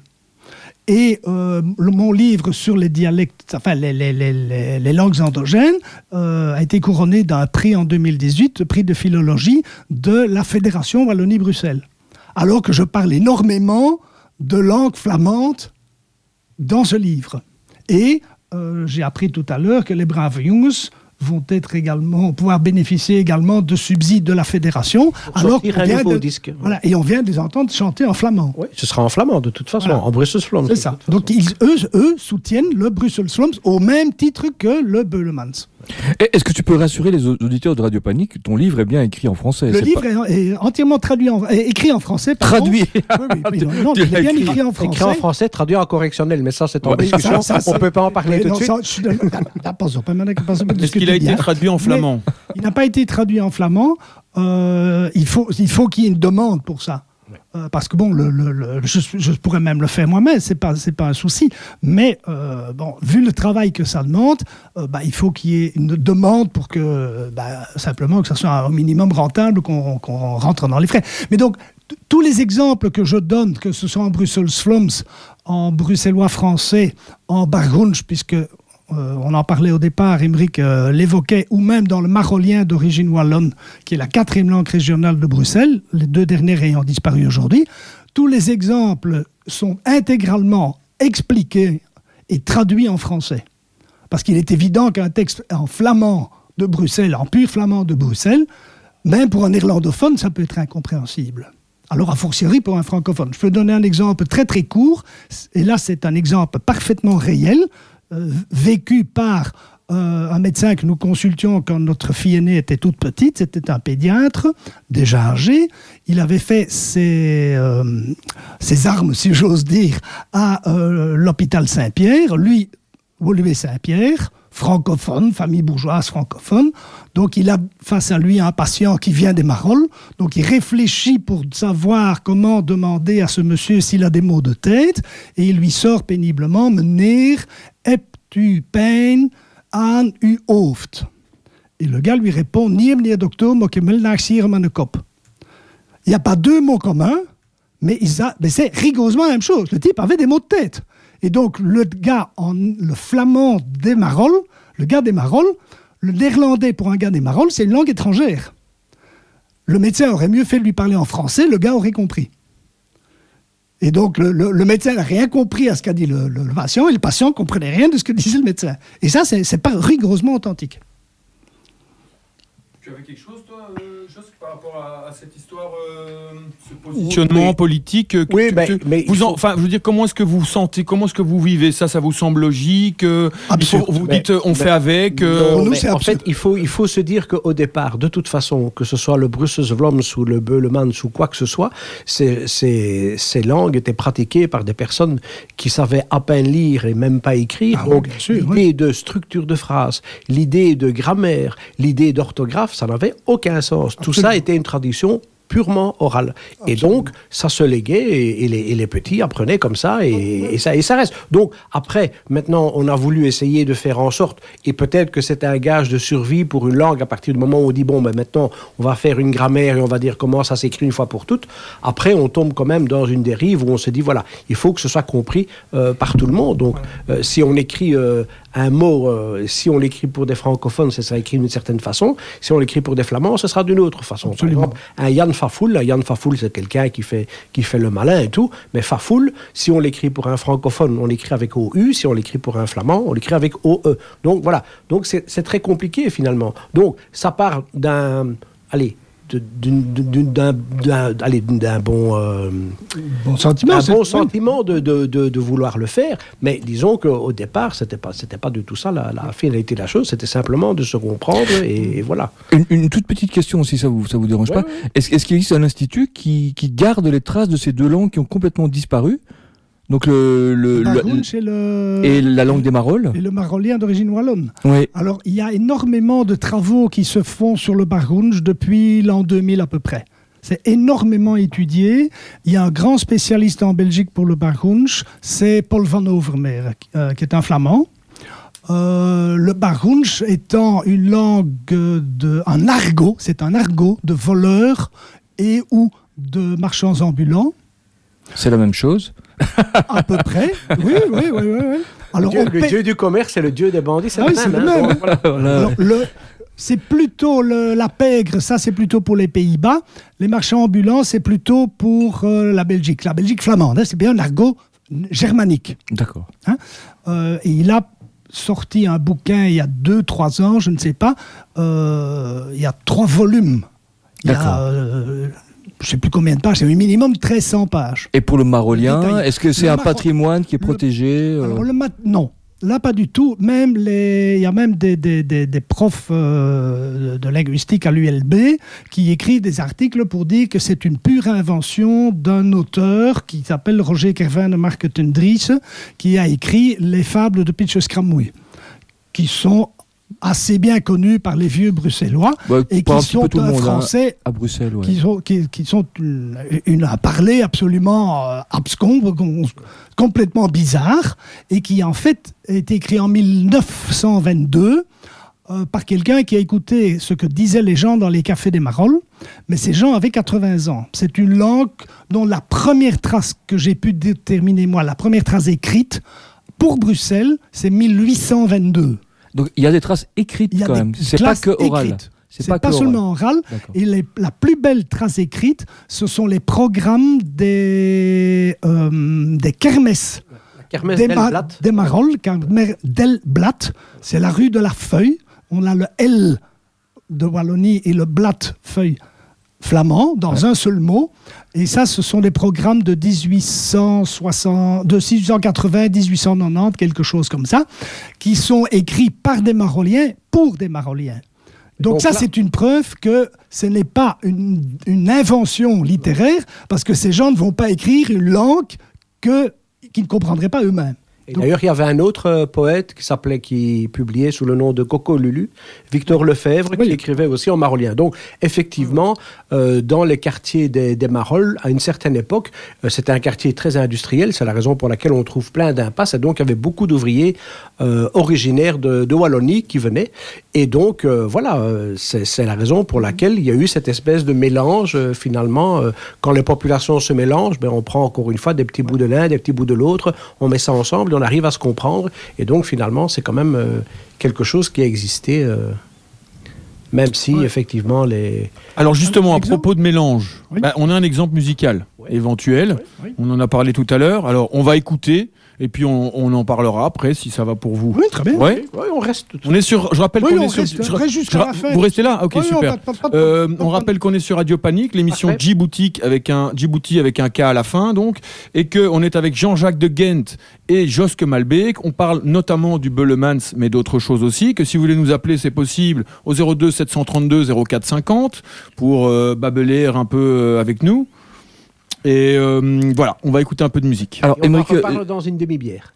Et euh, le, mon livre sur les dialectes, enfin les, les, les, les langues endogènes, euh, a été couronné d'un prix en deux mille dix-huit, le prix de philologie de la Fédération Wallonie-Bruxelles. Alors que je parle énormément de langue flamande dans ce livre. Et euh, j'ai appris tout à l'heure que les braves jongens vont être également, pouvoir bénéficier également de subsides de la fédération. Pour alors qu'on un vient nouveau de, disque. Voilà, et on vient de les entendre chanter en flamand. Oui, ce sera en flamand de toute façon, Voilà. en Brussels-Vlaams. C'est ça. Donc ils, eux, eux soutiennent le Brussels-Vlaams au même titre que le Beulemans. Est-ce que tu peux rassurer les auditeurs de Radio Panique, ton livre est bien écrit en français? Le c'est livre pas... est, est entièrement traduit en, est écrit en français. Traduit oui, oui, oui, non, non, il est bien écrit en français. Écrit en français, traduit en correctionnel, mais ça c'est en Ouais, discussion. ça, ça, on ne peut pas en parler oui, tout non, de suite. ça, je suis de- là, pas sûr, pas mal, pas sûr, Est-ce qu'il a été bien. traduit en flamand? Il n'a pas été traduit en flamand. Euh, il faut, il faut qu'il y ait une demande pour ça. Euh, parce que bon, le, le, le, je, je pourrais même le faire moi-même, c'est pas, c'est pas un souci. Mais euh, bon, vu le travail que ça demande, euh, bah, il faut qu'il y ait une demande pour que, bah, simplement, que ça soit un minimum rentable, qu'on, qu'on rentre dans les frais. Mais donc, t- tous les exemples que je donne, que ce soit en Brussels Slums, en bruxellois français, en Bargounge, puisque Euh, on en parlait au départ, Émeric euh, l'évoquait, ou même dans le marolien d'origine wallonne, qui est la quatrième langue régionale de Bruxelles, les deux dernières ayant disparu aujourd'hui. Tous les exemples sont intégralement expliqués et traduits en français. Parce qu'il est évident qu'un texte en flamand de Bruxelles, en pur flamand de Bruxelles, même pour un néerlandophone, ça peut être incompréhensible. Alors, a fortiori pour un francophone. Je peux donner un exemple très très court, et là c'est un exemple parfaitement réel, Euh, vécu par euh, un médecin que nous consultions quand notre fille aînée était toute petite. C'était un pédiatre, déjà âgé. Il avait fait ses, euh, ses armes, si j'ose dire, à euh, l'hôpital Saint-Pierre. Lui, Woluwe Saint-Pierre, francophone, famille bourgeoise francophone. Donc, il a face à lui un patient qui vient des Marolles. Donc, il réfléchit pour savoir comment demander à ce monsieur s'il a des maux de tête. Et il lui sort péniblement « Meneer, hebt u pijn aan uw hoofd ?» Et le gars lui répond « Nee, meneer dokter, maar ik heb wel naar mijn kop ». Il n'y a pas deux mots communs, mais, ils a, mais c'est rigoureusement la même chose. Le type avait des maux de tête. Et donc, le gars, en, le flamand des Marolles, le gars des Marolles, le néerlandais pour un gars des Marolles, c'est une langue étrangère. Le médecin aurait mieux fait de lui parler en français, le gars aurait compris. Et donc, le, le, le médecin n'a rien compris à ce qu'a dit le, le, le patient, et le patient ne comprenait rien de ce que disait le médecin. Et ça, c'est, c'est pas rigoureusement authentique. Tu avais quelque chose, toi, euh, Josque, par rapport à, à cette histoire, euh, ce positionnement oui. politique euh, que, Oui, que, mais, que mais vous faut... en, enfin, je veux dire, comment est-ce que vous sentez, comment est-ce que vous vivez ça, ça vous semble logique euh, il faut, Vous mais, dites, on mais, fait avec. Euh, non, nous, mais en fait, il faut, il faut se dire qu'au départ, de toute façon, que ce soit le Brussels Vlaams ou le Beulemans ou quoi que ce soit, ces, ces, ces langues étaient pratiquées par des personnes qui savaient à peine lire et même pas écrire. Ah, Donc, oui, sûr, l'idée oui. de structure de phrase, l'idée de grammaire, l'idée d'orthographe, ça n'avait aucun sens. Tout Absolument. Ça était une tradition purement orale. Absolument. Et donc, ça se léguait et, et, les, et les petits apprenaient comme ça et, et, ça et ça reste. Donc, après, maintenant, on a voulu essayer de faire en sorte, et peut-être que c'est un gage de survie pour une langue à partir du moment où on dit, bon, ben maintenant, on va faire une grammaire et on va dire comment ça s'écrit une fois pour toutes. Après, on tombe quand même dans une dérive où on se dit, voilà, il faut que ce soit compris euh, par tout le monde. Donc, euh, si on écrit euh, un mot, euh, si on l'écrit pour des francophones, ça sera écrit d'une certaine façon. Si on l'écrit pour des flamands, ce sera d'une autre façon. Absolument. Par exemple, un Jan Fafoul, un Jan Fafoul, c'est quelqu'un qui fait, qui fait le malin et tout, mais Fafoul, si on l'écrit pour un francophone, on l'écrit avec O U, si on l'écrit pour un flamand, on l'écrit avec O E. Donc voilà, donc c'est, c'est très compliqué finalement. Donc ça part d'un, allez, D'une, d'une, d'un, d'un, allez, d'un bon, euh, bon sentiment, un bon sentiment de, de, de, de vouloir le faire, mais disons qu'au départ, c'était pas, c'était pas du tout ça la, la finalité de la chose, c'était simplement de se comprendre et, et voilà. Une, une toute petite question, si ça vous, ça vous dérange ouais, pas. Ouais. Est-ce, est-ce qu'il existe un institut qui, qui garde les traces de ces deux langues qui ont complètement disparu? Donc le, le, le, le, le et la langue des Marolles. Et le marolien d'origine wallonne. Oui. Alors, il y a énormément de travaux qui se font sur le Bargounge depuis l'an deux mille à peu près. C'est énormément étudié. Il y a un grand spécialiste en Belgique pour le Bargounge, c'est Paul van Overmeer, euh, qui est un flamand. Euh, le Bargounge étant une langue de... un argot, c'est un argot de voleurs et ou de marchands ambulants. C'est la même chose. À peu près, oui, oui, oui. oui, oui. Alors, le dieu, le paie... dieu du commerce et le dieu des bandits, c'est ah le oui, même. C'est le hein, même. donc, voilà. Alors, le, c'est plutôt le, la pègre, ça c'est plutôt pour les Pays-Bas. Les marchands ambulants, c'est plutôt pour euh, la Belgique. La Belgique flamande, hein, c'est bien un argot germanique. D'accord. Hein, euh, et il a sorti un bouquin il y a deux, trois ans, je ne sais pas. Euh, il y a trois volumes. Il D'accord. y a... Euh, je ne sais plus combien de pages, c'est un minimum de treize cents pages. Et pour le marolien, Détail. est-ce que c'est Le un maro... patrimoine qui est protégé le... euh... Alors, le mat... Non, là pas du tout. Même les... Il y a même des, des, des, des profs euh, de linguistique à l'U L B qui écrivent des articles pour dire que c'est une pure invention d'un auteur qui s'appelle Roger Kervin de Marketendries, qui a écrit les fables de Pietjes Cramouille, qui sont assez bien connus par les vieux bruxellois Bah, et par un qui petit peu sont tout le un monde, hein, français à Bruxelles, ouais. qui sont, qui, qui sont une, une- à parler absolument euh, abscon, com- complètement bizarre, et qui en fait est écrit en mille neuf cent vingt-deux euh, par quelqu'un qui a écouté ce que disaient les gens dans les cafés des Marolles, mais ces gens avaient quatre-vingts ans. C'est une langue dont la première trace que j'ai pu déterminer, moi, la première trace écrite pour Bruxelles, c'est mille huit cent vingt-deux. Donc il y a des traces écrites Il y a quand des même. C'est pas classes que oral. écrites. C'est C'est pas pas, que oral. seulement oral. D'accord. Et les- la plus belle trace écrite, ce sont les programmes des, euh, des kermesses. La kermesse Des, ma- d'Elblat. des Marolles, Kermesse d'Elblat, c'est la rue de la Feuille. On a le L de Wallonie et le Blat, feuille flamand, dans un seul mot. Et ça, ce sont des programmes de dix-huit cent soixante, de dix-huit cent quatre-vingts, dix-huit cent quatre-vingt-dix, quelque chose comme ça, qui sont écrits par des Maroliens pour des Maroliens. Donc, Donc ça, là- c'est une preuve que ce n'est pas une, une invention littéraire, parce que ces gens ne vont pas écrire une langue que, qu'ils ne comprendraient pas eux-mêmes. Et d'ailleurs, il y avait un autre euh, poète qui s'appelait, qui publiait sous le nom de Coco Lulu, Victor Lefebvre, qui Oui. écrivait aussi en marolien. Donc, effectivement, euh, dans les quartiers des, des Marolles, à une certaine époque, euh, c'était un quartier très industriel. C'est la raison pour laquelle on trouve plein d'impasses. Et donc, il y avait beaucoup d'ouvriers euh, originaires de, de Wallonie qui venaient. Et donc, euh, voilà, euh, c'est, c'est la raison pour laquelle il y a eu cette espèce de mélange, euh, finalement. Euh, quand les populations se mélangent, ben, on prend encore une fois des petits bouts de l'un, des petits bouts de l'autre, on met ça ensemble, on arrive à se comprendre. Et donc, finalement, c'est quand même euh, quelque chose qui a existé, euh, même si, Ouais. effectivement, les... Alors justement, Un à exemple propos de mélange, Oui. bah, on a un exemple musical Ouais. éventuel. Oui. On en a parlé tout à l'heure. Alors on va écouter et puis on, on en parlera après si ça va pour vous. Oui, très bien. Ouais. Oui, on reste... On est sur. Je rappelle Oui, qu'on on est sur. reste je- après jusqu'à je- la fin. Vous restez là, ok, Oui, super. on, pas- pas- pas- Euh, pas- on pas- rappelle qu'on est sur Radio Panique, l'émission Parfait. Djibouti avec un Djibouti avec un K à la fin, donc, et que on est avec Jean-Jacques de Ghent et Joske Malbeek. On parle notamment du Beulemans, mais d'autres choses aussi. Que si vous voulez nous appeler, c'est possible au zéro deux sept cent trente-deux zéro quatre cinquante pour euh, babeler un peu euh, avec nous. Et euh, voilà, on va écouter un peu de musique. Alors, Et on en Émeric, euh, reparle dans une demi-bière.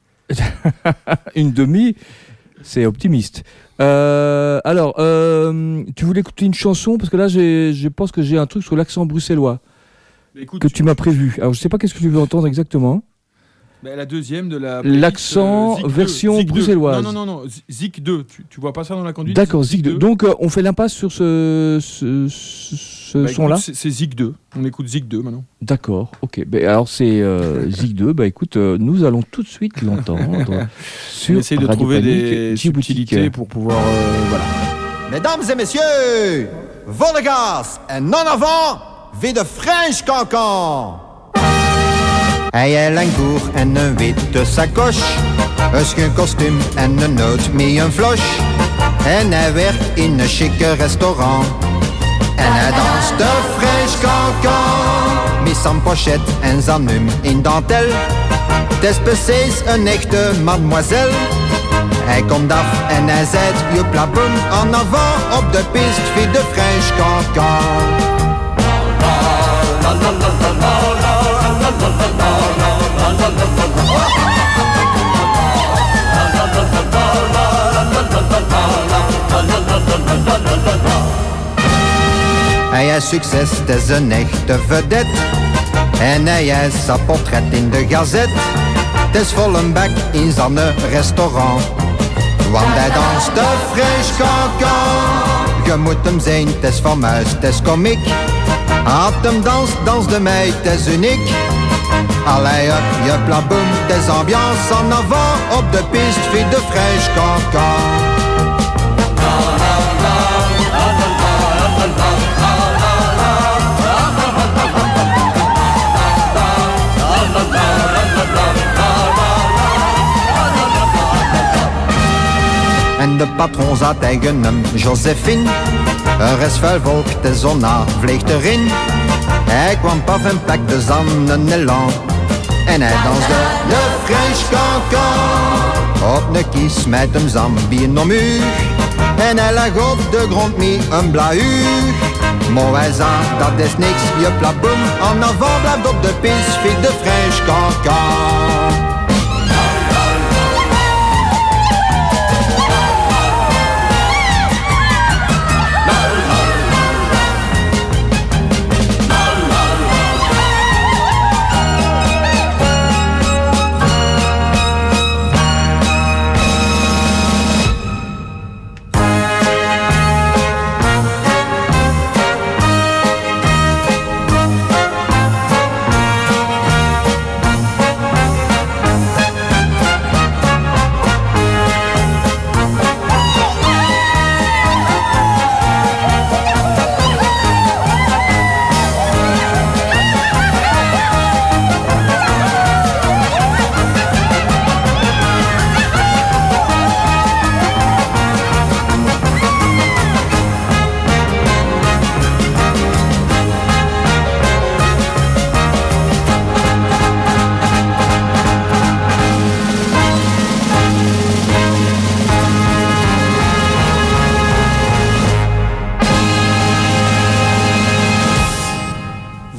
une demi, c'est optimiste. Euh, alors, euh, tu voulais écouter une chanson parce que là, j'ai- je pense que j'ai un truc sur l'accent bruxellois Écoute, que tu m'as prévu. Alors, je sais pas qu'est-ce que tu veux entendre exactement. bah, la deuxième de la. L'accent playlist, euh, Zik version deux, Zik deux. bruxelloise. Non, non, non, non, Z- Zik deux. Tu, tu vois pas ça dans la conduite D'accord, Zik Zig deux. deux. Donc, euh, on fait l'impasse sur ce, ce, ce- ce Bah, écoute, son-là. c'est- C'est Zik deux. On écoute Zik deux maintenant. D'accord, ok. Ben, alors, c'est euh, Zig deux. Bah, écoute, euh, nous allons tout de suite l'entendre On sur essaye de Radio trouver Panique, des Djibouti. subtilités pour pouvoir. euh, voilà. Mesdames et messieurs, Vollegas en en avant, wie de French cancan. Hij heeft een koer en een witte sacoche, een schoon kostuum en een noot met een floche. En hij werkt in een chique restaurant. En hij danst de French cancan, met zijn pochette en zijn num in dentelle. Het is precies een echte mademoiselle. Hij komt af en hij zet joepla boem en avant op de piste wie de French cancan. Hij heeft succes, het is een echte vedette. En hij heeft zijn portret in de gazet. Het is vol een bek in zijn restaurant. Want hij danst de French cancan. Je moet hem zien, het is fameus, het is komiek. Had hem dans, dans de meid, het is uniek. Allee, up, je plaboom, het is ambiance en avant. Op de piste, vie de French cancan. En de patron zat tegen hem, Josephine. Er is vuil volk, de zonna vliegt erin. Hij kwam paf en plekte zan een elan. En hij danste de French cancan. Op de kies met hem zambie om u. En hij lag op de grond met een blahuur. Maar hij zag, dat is niks, je plaboem. En avant blijft op de piste, vie de French cancan.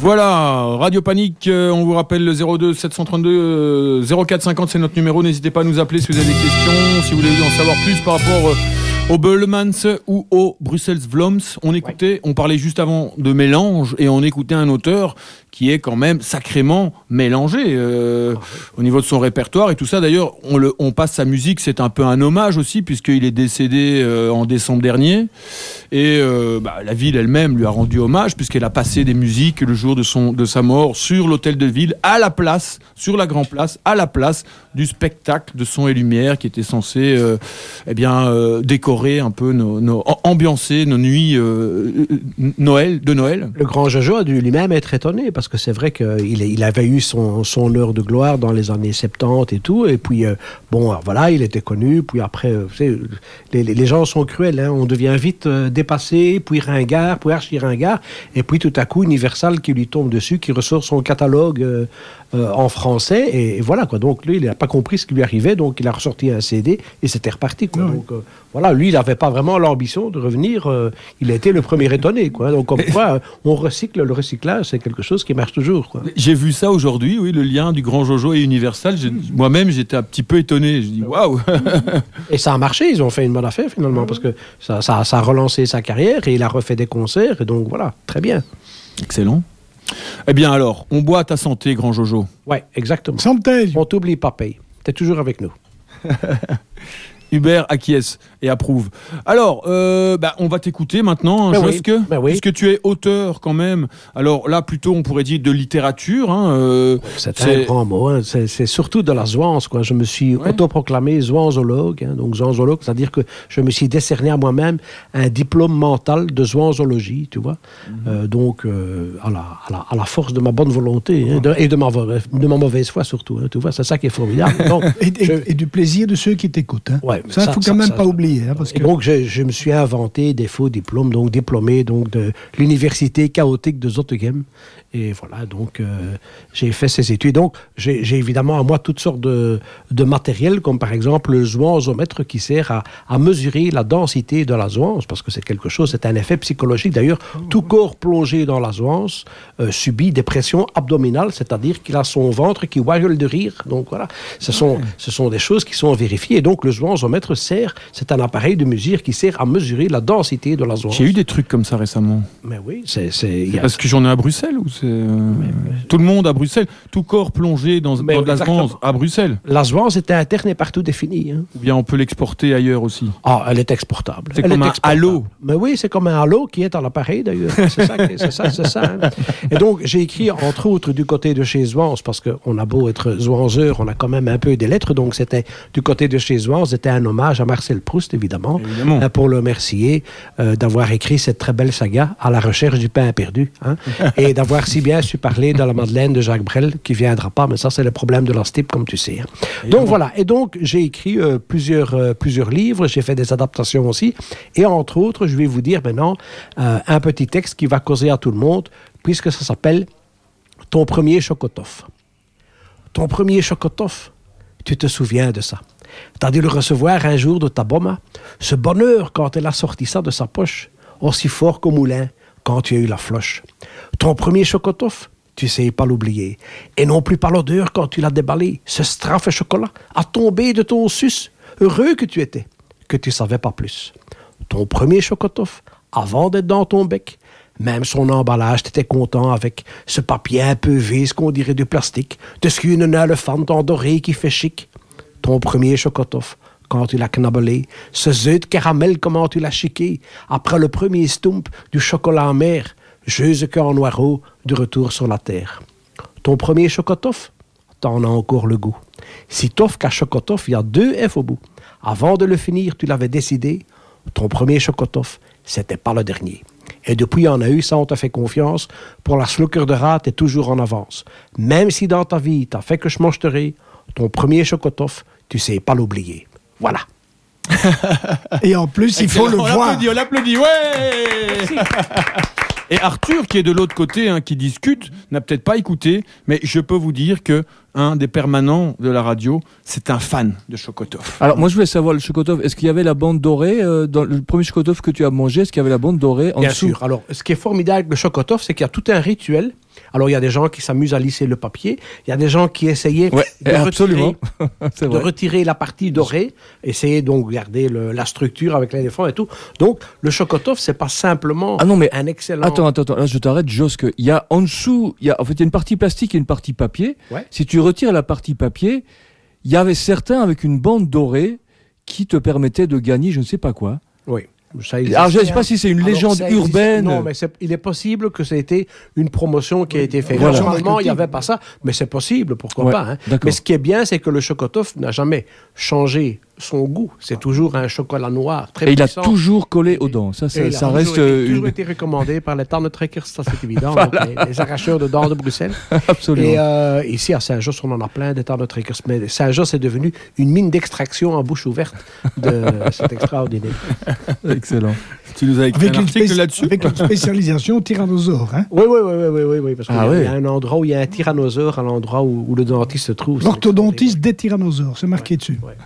Voilà, Radio Panique, euh, on vous rappelle le zéro deux sept cent trente-deux euh, zéro quatre cinquante, c'est notre numéro. N'hésitez pas à nous appeler si vous avez des questions, si vous voulez en savoir plus par rapport euh, au Beulemans ou au Brussels Vloms. On écoutait, ouais. on parlait juste avant de mélange et on écoutait un auteur qui est quand même sacrément mélangé euh, oh, oui. au niveau de son répertoire et tout ça. D'ailleurs, on, le, on passe sa musique, c'est un peu un hommage aussi, puisqu'il est décédé euh, en décembre dernier. Et euh, bah, la ville elle-même lui a rendu hommage, puisqu'elle a passé des musiques le jour de, son, de sa mort sur l'hôtel de ville, à la place, sur la Grand Place, à la place du spectacle de son et lumière qui était censé euh, eh bien, euh, décorer un peu, nos, nos, ambiancer nos nuits euh, Noël, de Noël. Le grand Jojo a dû lui-même être étonné, parce que c'est vrai qu'il il avait eu son, son heure de gloire dans les années soixante-dix et tout, et puis, euh, bon, alors, voilà, il était connu, puis après, euh, vous savez, les, les gens sont cruels, hein, on devient vite euh, dépassé, puis ringard, puis archi-ringard, et puis tout à coup, Universal qui lui tombe dessus, qui ressort son catalogue euh, euh, en français, et, et voilà, quoi. Donc, lui, il n'a pas compris ce qui lui arrivait, donc il a ressorti un C D, et c'était reparti, quoi. Oui. Donc, euh, voilà, lui, il n'avait pas vraiment l'ambition de revenir, euh, il a été le premier étonné, quoi. Donc, comme quoi, on recycle, le recyclage, c'est quelque chose qui marche toujours, quoi. J'ai vu ça aujourd'hui, oui, le lien du Grand Jojo et Universal. J'ai, moi-même, j'étais un petit peu étonné. Je dis waouh. Et ça a marché. Ils ont fait une bonne affaire finalement, parce que ça, ça, ça a relancé sa carrière et il a refait des concerts. Et donc voilà, très bien. Excellent. Eh bien alors, on boit à ta santé, Grand Jojo. Ouais, exactement. Santé. On t'oublie pas, paye. T'es toujours avec nous. Hubert acquiesce et approuve. Alors, euh, bah, on va t'écouter maintenant, hein, Josque, oui. ben oui. puisque tu es auteur quand même. Alors là, plutôt, on pourrait dire de littérature. Hein, euh, c'est, c'est un grand mot. Hein. C'est, c'est surtout de la zoance, quoi. Je me suis ouais. autoproclamé zoanzologue. Hein. Donc zoanzologue, c'est-à-dire que je me suis décerné à moi-même un diplôme mental de zoanzologie, tu vois. Mm-hmm. Euh, donc, euh, à, la, à, la, à la force de ma bonne volonté hein, de, et de ma, de ma mauvaise foi surtout. Hein, tu vois, c'est ça qui est formidable. Donc, et, et, je... et du plaisir de ceux qui t'écoutent. Hein. Ouais. Ça, il ne faut quand ça, même ça, pas ça, oublier. Hein, parce que... Donc, je, je me suis inventé des faux diplômes, donc diplômé donc, de l'université chaotique de Zottegem. Et voilà, donc euh, j'ai fait ces études. Donc, j'ai, j'ai évidemment à moi toutes sortes de, de matériel, comme par exemple le zoanzomètre qui sert à, à mesurer la densité de la zoance, parce que c'est quelque chose, c'est un effet psychologique. D'ailleurs, tout corps plongé dans la zoance euh, subit des pressions abdominales, c'est-à-dire qu'il a son ventre qui wagle de rire. Donc voilà, ce sont, ce sont des choses qui sont vérifiées. Et donc, le zoanzomètre sert, c'est un appareil de mesure qui sert à mesurer la densité de la zoance. J'ai eu des trucs comme ça récemment. Mais oui, c'est... c'est, c'est a... Parce que j'en ai à Bruxelles ou c'est... Euh, tout le monde à Bruxelles, tout corps plongé dans, dans de la zoance à Bruxelles. La zoance est interne et partout définie. Hein. Ou bien on peut l'exporter ailleurs aussi. Ah, elle est exportable. C'est elle comme est un halo. Mais oui, c'est comme un halo qui est à l'appareil d'ailleurs. C'est ça, c'est ça, c'est ça. Hein. Et donc j'ai écrit entre autres du côté de chez Zoance, parce qu'on a beau être zoanceur, on a quand même un peu des lettres. Donc c'était du côté de chez Zoance, c'était un hommage à Marcel Proust évidemment, évidemment. Euh, pour le remercier euh, d'avoir écrit cette très belle saga à la recherche du pain perdu, hein, et d'avoir si bien su parler de la Madeleine de Jacques Brel, qui ne viendra pas, mais ça, c'est le problème de l'Anstype, comme tu sais. Hein. Donc, voilà. Et donc, j'ai écrit euh, plusieurs, euh, plusieurs livres, j'ai fait des adaptations aussi, et entre autres, je vais vous dire maintenant euh, un petit texte qui va causer à tout le monde, puisque ça s'appelle « Ton premier chocotoff ». Ton premier chocotoff, tu te souviens de ça. Tu as dû le recevoir un jour de ta bomma. Ce bonheur quand elle a sorti ça de sa poche, aussi fort qu'au moulin, quand tu as eu la floche. Ton premier chocotoff, tu sais pas l'oublier. Et non plus par l'odeur quand tu l'as déballé. Ce straff chocolat a tombé de ton suce. Heureux que tu étais, que tu savais pas plus. Ton premier chocotoff, avant d'être dans ton bec, même son emballage, t'étais content avec ce papier un peu vis qu'on dirait du plastique, dessus une éléphante en doré qui fait chic. Ton premier chocotoff, quand tu l'as knabelé, ce zeu de caramel, comment tu l'as chiqué, après le premier stump du chocolat amer, jeuse qu'en noireau, de retour sur la terre. Ton premier chocotoff, t'en as encore le goût. Si toff qu'à chocotoff, il y a deux F au bout. Avant de le finir, tu l'avais décidé, ton premier chocotoff, c'était pas le dernier. Et depuis, il y en a eu, ça, on t'a fait confiance. Pour la slucker de rat, t'es toujours en avance. Même si dans ta vie, t'as fait que je mangerai, ton premier chocotoff, tu sais pas l'oublier. Voilà. Et en plus, il faut le on voir. L'applaudit, on l'applaudit, ouais. Et Arthur, qui est de l'autre côté, hein, qui discute, n'a peut-être pas écouté, mais je peux vous dire que un des permanents de la radio, c'est un fan de Chokotov. Alors moi je voulais savoir le Chokotov, est-ce qu'il y avait la bande dorée euh, dans le premier Chokotov que tu as mangé, est-ce qu'il y avait la bande dorée en Bien dessous? sûr. Alors, ce qui est formidable avec le Chokotov, c'est qu'il y a tout un rituel. Alors, il y a des gens qui s'amusent à lisser le papier. Il y a des gens qui essayaient Ouais, de, absolument. retirer, C'est de vrai. retirer la partie dorée, essayer donc de garder le- la structure avec l'éléphant et tout. Donc, le Chokotov, c'est pas simplement Ah non, mais un excellent... Attends, attends, attends, là je t'arrête, Josque. Il y a en dessous, il y a, en fait, il y a une partie plastique et une partie papier. Ouais. Si tu retires la partie papier, il y avait certains avec une bande dorée qui te permettait de gagner je ne sais pas quoi. Oui. Ça existe, Alors je ne sais hein. pas si c'est une Alors, légende ça existe- urbaine. Non, mais c'est- il est possible que ça ait été une promotion qui a été faite. Voilà. Normalement, il n'y avait pas ça, mais c'est possible, pourquoi Ouais, pas. Hein. d'accord. Mais ce qui est bien, c'est que le Chokotov n'a jamais changé son goût. C'est toujours un chocolat noir très Et il a puissant. toujours collé aux dents. Ça, Et ça, il a ça toujours reste été, euh, toujours une... été recommandé par les Tannentrekkers, ça c'est évident, donc les, les arracheurs de dents de Bruxelles. Absolument. Et euh, ici à Saint-Josse, on en a plein des Tannentrekkers, mais Saint-Josse est devenu une mine d'extraction en bouche ouverte de cet extraordinaire. Excellent. Tu nous as écrit Avec un une, article spéci- là-dessus. avec une spécialisation tyrannosaure. Hein. Oui, oui, oui, oui, oui, oui, oui, parce qu'il Ah y, a- ouais. il y a un endroit où il y a un tyrannosaure, à l'endroit où, où le dentiste se trouve. C'est L'orthodontiste des tyrannosaures, c'est marqué dessus. Ouais.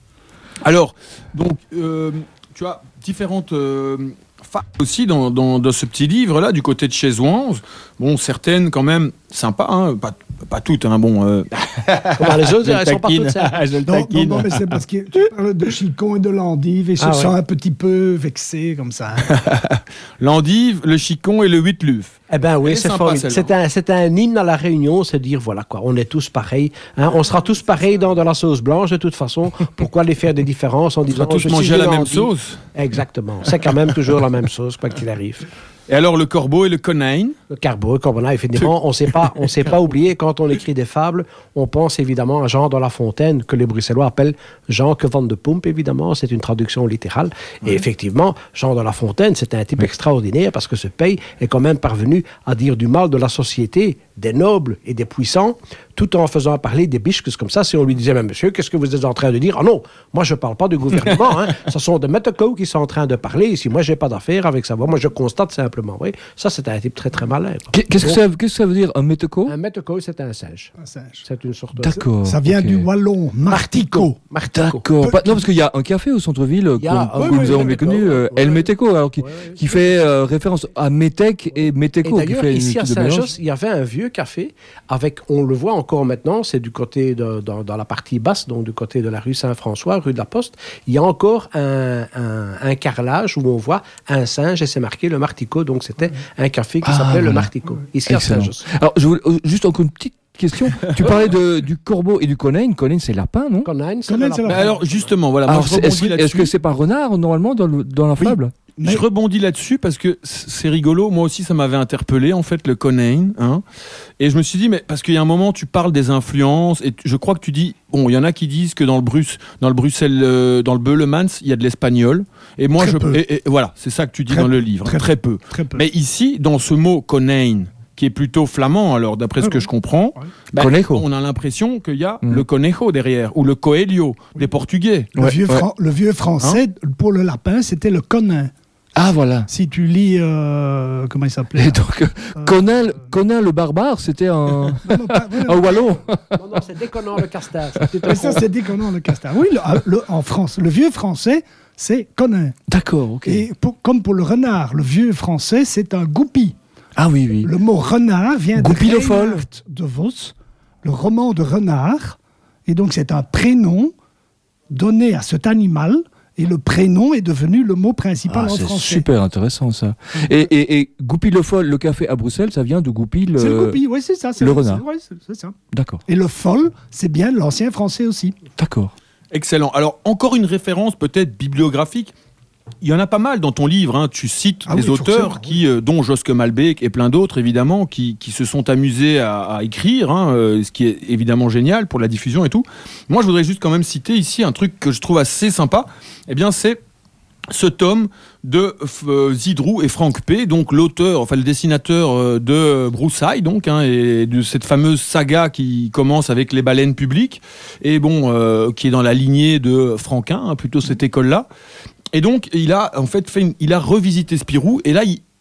Alors, donc, euh, tu as différentes euh, phases aussi dans, dans, dans ce petit livre-là, du côté de chez Zouanze. Bon, certaines quand même sympas, hein, pas, pas toutes, hein, bon... Euh, Comment les autres, je le elles sont pas taquine. toutes ça. Je le Non, non, taquine. non, mais c'est parce que tu parles de chicon et de l'endive et se Ah sent ouais. un petit peu vexé comme ça. hein. L'endive, le chicon et le huit-luf. Eh ben Elle oui, est c'est sympa, formidable. C'est celle-là. un, c'est un hymne à la réunion, c'est dire voilà quoi, on est tous pareils. hein, on sera tous pareils dans de la sauce blanche de toute façon. Pourquoi les faire des différences en On disant va tous je suis manger de la même l'endive. sauce. Exactement. C'est quand même toujours la même sauce, quoi qu'il arrive. Et alors, le corbeau et le conain. Le carbo, le carbonat, effectivement, on sait pas, on sait pas oublier quand on écrit des fables, on pense évidemment à Jean de La Fontaine, que les Bruxellois appellent Jean que vente de Pompe, évidemment, c'est une traduction littérale. Et effectivement, Jean de La Fontaine, c'est un type extraordinaire parce que ce pays est quand même parvenu à dire du mal de la société, des nobles et des puissants, tout en faisant parler des biches comme ça. Si on lui disait, mais monsieur, qu'est-ce que vous êtes en train de dire? Ah non, moi je parle pas du gouvernement, hein. Ce sont des métacos qui sont en train de parler ici. Moi, j'ai pas d'affaire avec ça. Moi, je constate simplement. Oui, ça, c'est un type très très malin. quoi. Qu'est- Qu'est-ce que, Donc, ça, qu'est-ce que ça veut dire, un météco? Un métaco, c'est un singe. Un singe. C'est une sorte de... D'accord. Ça vient ok. du wallon, martico. Martico. D'accord. Pas- Non, parce qu'il y a un café au centre-ville Il y a- qu'on- oui, que oui, nous oui, avons le bien connu, Météco, euh, ouais, El ouais. Météco, alors qui, Ouais, ouais, qui ouais. fait euh, référence à Métèque et Et Météco. qui d'ailleurs, fait une ici à petite mélange. Saint-Josse, il y avait un vieux café avec, on le voit encore maintenant, c'est du côté de, dans, dans la partie basse, donc du côté de la rue Saint-François, rue de la Poste. Il y a encore un, un, un carrelage où on voit un singe et c'est marqué le Martico. Donc c'était un café qui Ah, s'appelait le voilà. Martico, ici à Excellent. Saint-Josse. Alors, je voulais, euh, juste encore une petite question. Tu parlais de, du corbeau et du conain. Conain, c'est lapin, non? Conan, c'est Conan, le c'est lapin. Mais alors, justement, voilà, moi Alors, je c'est- rebondis est-ce, est-ce là-dessus. que c'est pas renard, normalement, dans, le- dans la Oui. fable? Mais- Je rebondis là-dessus parce que c- c'est rigolo. Moi aussi, ça m'avait interpellé, en fait, le conain. Hein. Et je me suis dit, mais parce qu'il y a un moment, tu parles des influences et tu- je crois que tu dis, bon, il y en a qui disent que dans le Bruce, dans le Bruxelles, euh, dans le Beulemans, il y a de l'espagnol. Et moi, Très je. peu. Et, et voilà, c'est ça que tu dis Très dans le peu, livre. très Très, peu. Très peu. Mais ici, dans ce mot conain, qui est plutôt flamand, alors d'après ce Ah que ouais. je comprends, Ouais. bah, Conejo. on a l'impression qu'il y a Mm. le conejo derrière, ou le coelho des Portugais. le, Ouais, vieux ouais. Fran- le vieux français, pour le lapin, c'était le conin. Ah, voilà. Si tu lis, euh, comment il s'appelait Et donc, euh, Conan, Conan le barbare, c'était un, Non, non, pas- oui, un wallon. Non, non, c'est Déconnant le Castar. c'est mais ça, c'est dit qu'on le castar. Oui, le- ah, le- en France, le vieux français, c'est conin. D'accord, ok. Et pour- comme pour le renard, le vieux français, c'est un goupil. Ah oui, oui. Le mot renard vient de Goupil-le-Foll. Reinhard de Vos, le roman de renard. Et donc, c'est un prénom donné à cet animal. Et le prénom est devenu le mot principal Ah, en c'est français. super intéressant ça. Et, et, et Goupil le Foll, le café à Bruxelles, ça vient de Goupil. C'est le euh, goupil, oui, c'est ça. c'est le c'est- renard. ouais, c'est- c'est ça. D'accord, Et le folle, c'est bien l'ancien français aussi. d'accord. Excellent. Alors, encore une référence peut-être bibliographique. Il y en a pas mal dans ton livre. Hein. Tu cites Ah des oui, auteurs forcément, qui, euh, dont Josque Malbec et plein d'autres, évidemment, qui, qui se sont amusés à, à écrire, hein, euh, ce qui est évidemment génial pour la diffusion et tout. Moi, je voudrais juste quand même citer ici un truc que je trouve assez sympa. Eh bien, c'est ce tome de euh, Zidrou et Franck P, donc l'auteur, enfin le dessinateur euh, de Broussailles, donc, hein, et de cette fameuse saga qui commence avec les baleines publiques, et bon, euh, qui est dans la lignée de Franquin, hein, plutôt cette école-là. Et donc, il a en fait fait, une- il a revisité Spirou, et là, il,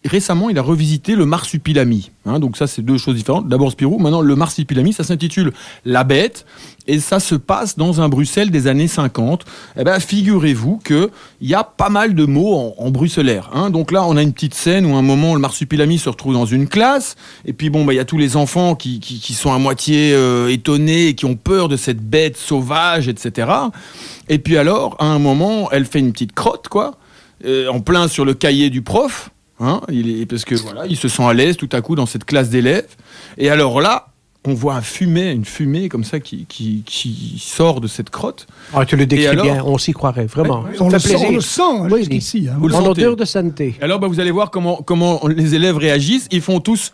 récemment, il a revisité le Marsupilami. Hein, donc ça, c'est deux choses différentes. D'abord Spirou, maintenant le Marsupilami, ça s'intitule La Bête, et ça se passe dans un Bruxelles des années cinquante. Eh ben, figurez-vous qu'il y a pas mal de mots en, en bruxellaire. Hein. Donc là, on a une petite scène où à un moment, le Marsupilami se retrouve dans une classe, et puis bon, bah, il y a tous les enfants qui, qui, qui sont à moitié euh, étonnés, et qui ont peur de cette bête sauvage, et cetera. Et puis alors, à un moment, elle fait une petite crotte, quoi, euh, en plein sur le cahier du prof. Hein, il est, parce que voilà, il se sent à l'aise tout à coup dans cette classe d'élèves. Et alors là, on voit un fumet, une fumée comme ça qui, qui, qui sort de cette crotte. Ah, tu le décris alors, bien, on s'y croirait, vraiment. On le, fait sent, plaisir. on le sent Oui, jusqu'ici. Hein. Vous le en sentez. odeur de sainteté. Alors bah, vous allez voir comment, comment les élèves réagissent. Ils font tous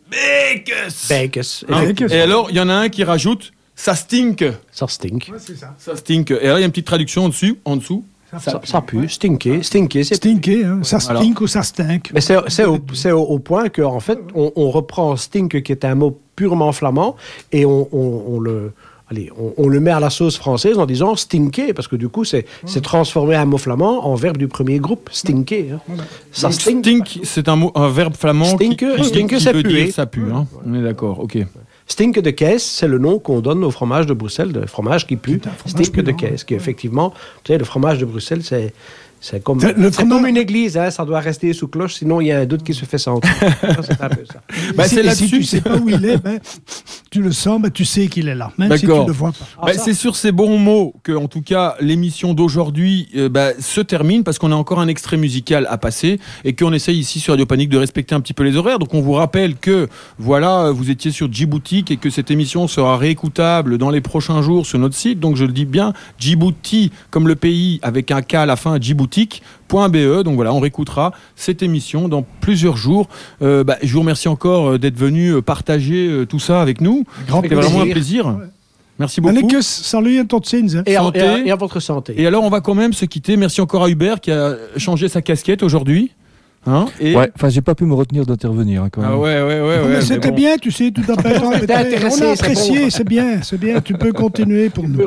Bécus. Bécus. Hein. Bécus. Et alors, il y en a un qui rajoute ça stink. Ça stink. Ouais, c'est ça. Ça stink. Et alors, il y a une petite traduction en dessous. En dessous. Ça, ça pue, stinker, stinker, c'est Stinker, hein. Ça Voilà. stink ou ça stink. Mais c'est, c'est, au, c'est au, au point qu'en fait, on, on reprend stink, qui est un mot purement flamand, et on, on, on le... Allez, on, on le met à la sauce française en disant stinker, parce que du coup, c'est, c'est transformé un mot flamand en verbe du premier groupe, stinker. Hein. Ça Donc, stink. stink, c'est un, mot, un verbe flamand Stinke, qui, qui, stinke, qui c'est veut puer. dire ça pue. Hein. On est d'accord, ok. Stink de caisse, c'est le nom qu'on donne au fromage de Bruxelles, le fromage qui pue. C'est un fromage Stink de puant, caisse, qui effectivement, tu sais, le fromage de Bruxelles, c'est, c'est comme, C'est- le c'est fromage- comme une église, hein, ça doit rester sous cloche, sinon il y a un doute qui se fait sentir. C'est un peu ça. Bah, Et si- c'est et si là-dessus. tu sais pas où il est, ben, tu le sens, ben, tu sais qu'il est là, même si tu D'accord. ne le vois pas. Ah, Bah, ça. c'est sur ces bons mots que, en tout cas, l'émission d'aujourd'hui euh, bah, se termine parce qu'on a encore un extrait musical à passer et qu'on essaye ici sur Radio Panique de respecter un petit peu les horaires. Donc, on vous rappelle que, voilà, vous étiez sur Djibouti et que cette émission sera réécoutable dans les prochains jours sur notre site. Donc, je le dis bien, Djibouti, comme le pays avec un K à la fin, djiboutique point b e. Donc voilà, on réécoutera cette émission dans plusieurs jours. Euh, bah, je vous remercie encore euh, d'être venu euh, partager euh, tout ça avec nous. Grand C'était vraiment un plaisir. plaisir. Merci Men beaucoup. ikke zal u tot ziens. Hè. Et, à, Santé. et, à, et à votre santé. Et alors, on va quand même se quitter. Merci encore à Hubert qui a changé sa casquette aujourd'hui. Hein et... Ouais, enfin, j'ai pas pu me retenir d'intervenir hein, quand même. Ah ouais, ouais, ouais. ouais, Mais mais c'était bon. bien, tu sais, tout à fait. T'es intéressé, On a c'est apprécié, bon. c'est bien, c'est bien. Tu peux continuer pour nous.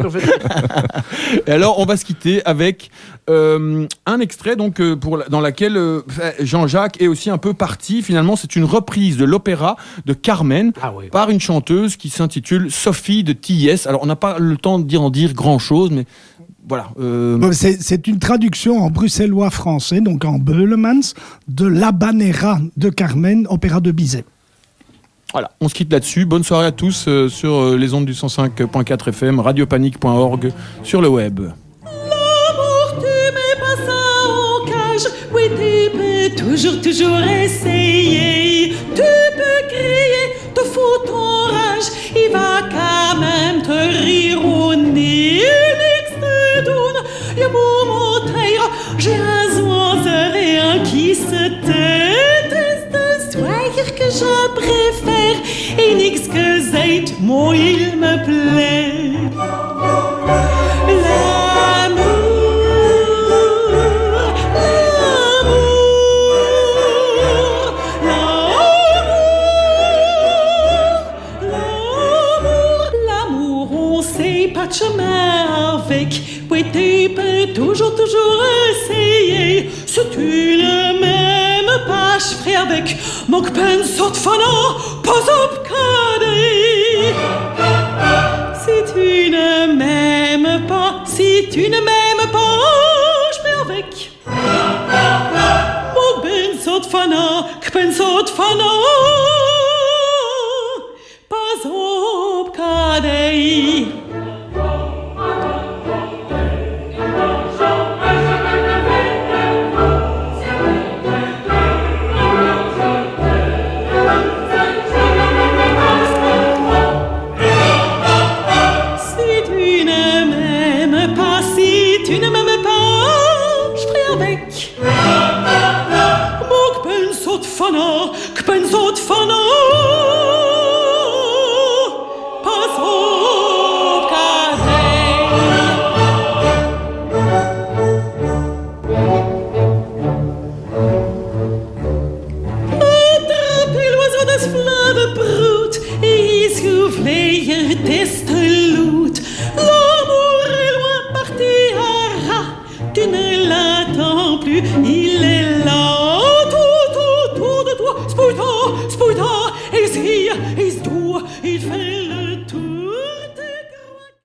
Et alors, on va se quitter avec euh, un extrait donc, euh, pour la- dans laquelle euh, Jean-Jacques est aussi un peu parti. Finalement, c'est une reprise de l'opéra de Carmen Ah oui. par une chanteuse qui s'intitule Sophie de Thiès. Alors, on n'a pas le temps de dire en dire grand-chose, mais voilà. euh, Bon, C'est c'est une traduction en bruxellois français, donc en Beulemans, de l'Habanera de Carmen, opéra de Bizet. Voilà, on se quitte là-dessus. Bonne soirée à tous euh, sur euh, les ondes du cent cinq point quatre F M, radiopanique point org, sur le web. L'amour, tu mets pas ça en cage. Oui, tu peux toujours, toujours essayer. Tu peux crier, te foutre en rage. Il va quand même te rire au nez. Je momenteer, j'ai un zoiserai, un qui se tait. C'est un sourire que je préfère. Et nix que zait, moi il me plaît. L'amour, l'amour, l'amour, l'amour, on sait pas de chemin avec. Oui, tu peux toujours, toujours essayer. Si tu ne m'aimes pas, je ferai avec. Manque peine, sorte fanant, pas up cadet. Si tu ne m'aimes pas, si tu ne m'aimes pas, je ferai avec. Manque peine, sorte fanant, peine, sorte fanant, pas up cadet. Si tu ne m'aimes pas, si tu ne m'aimes pas, je ferai avec. Mo k'pen sot fana, k'pen sot fana, pas sot Attrapez l'oiseau de ce fleuve brut et soufflez un test loot. L'amour est loin parti à ras, tu ne l'attends plus, il est là. Tout, tout, tout, et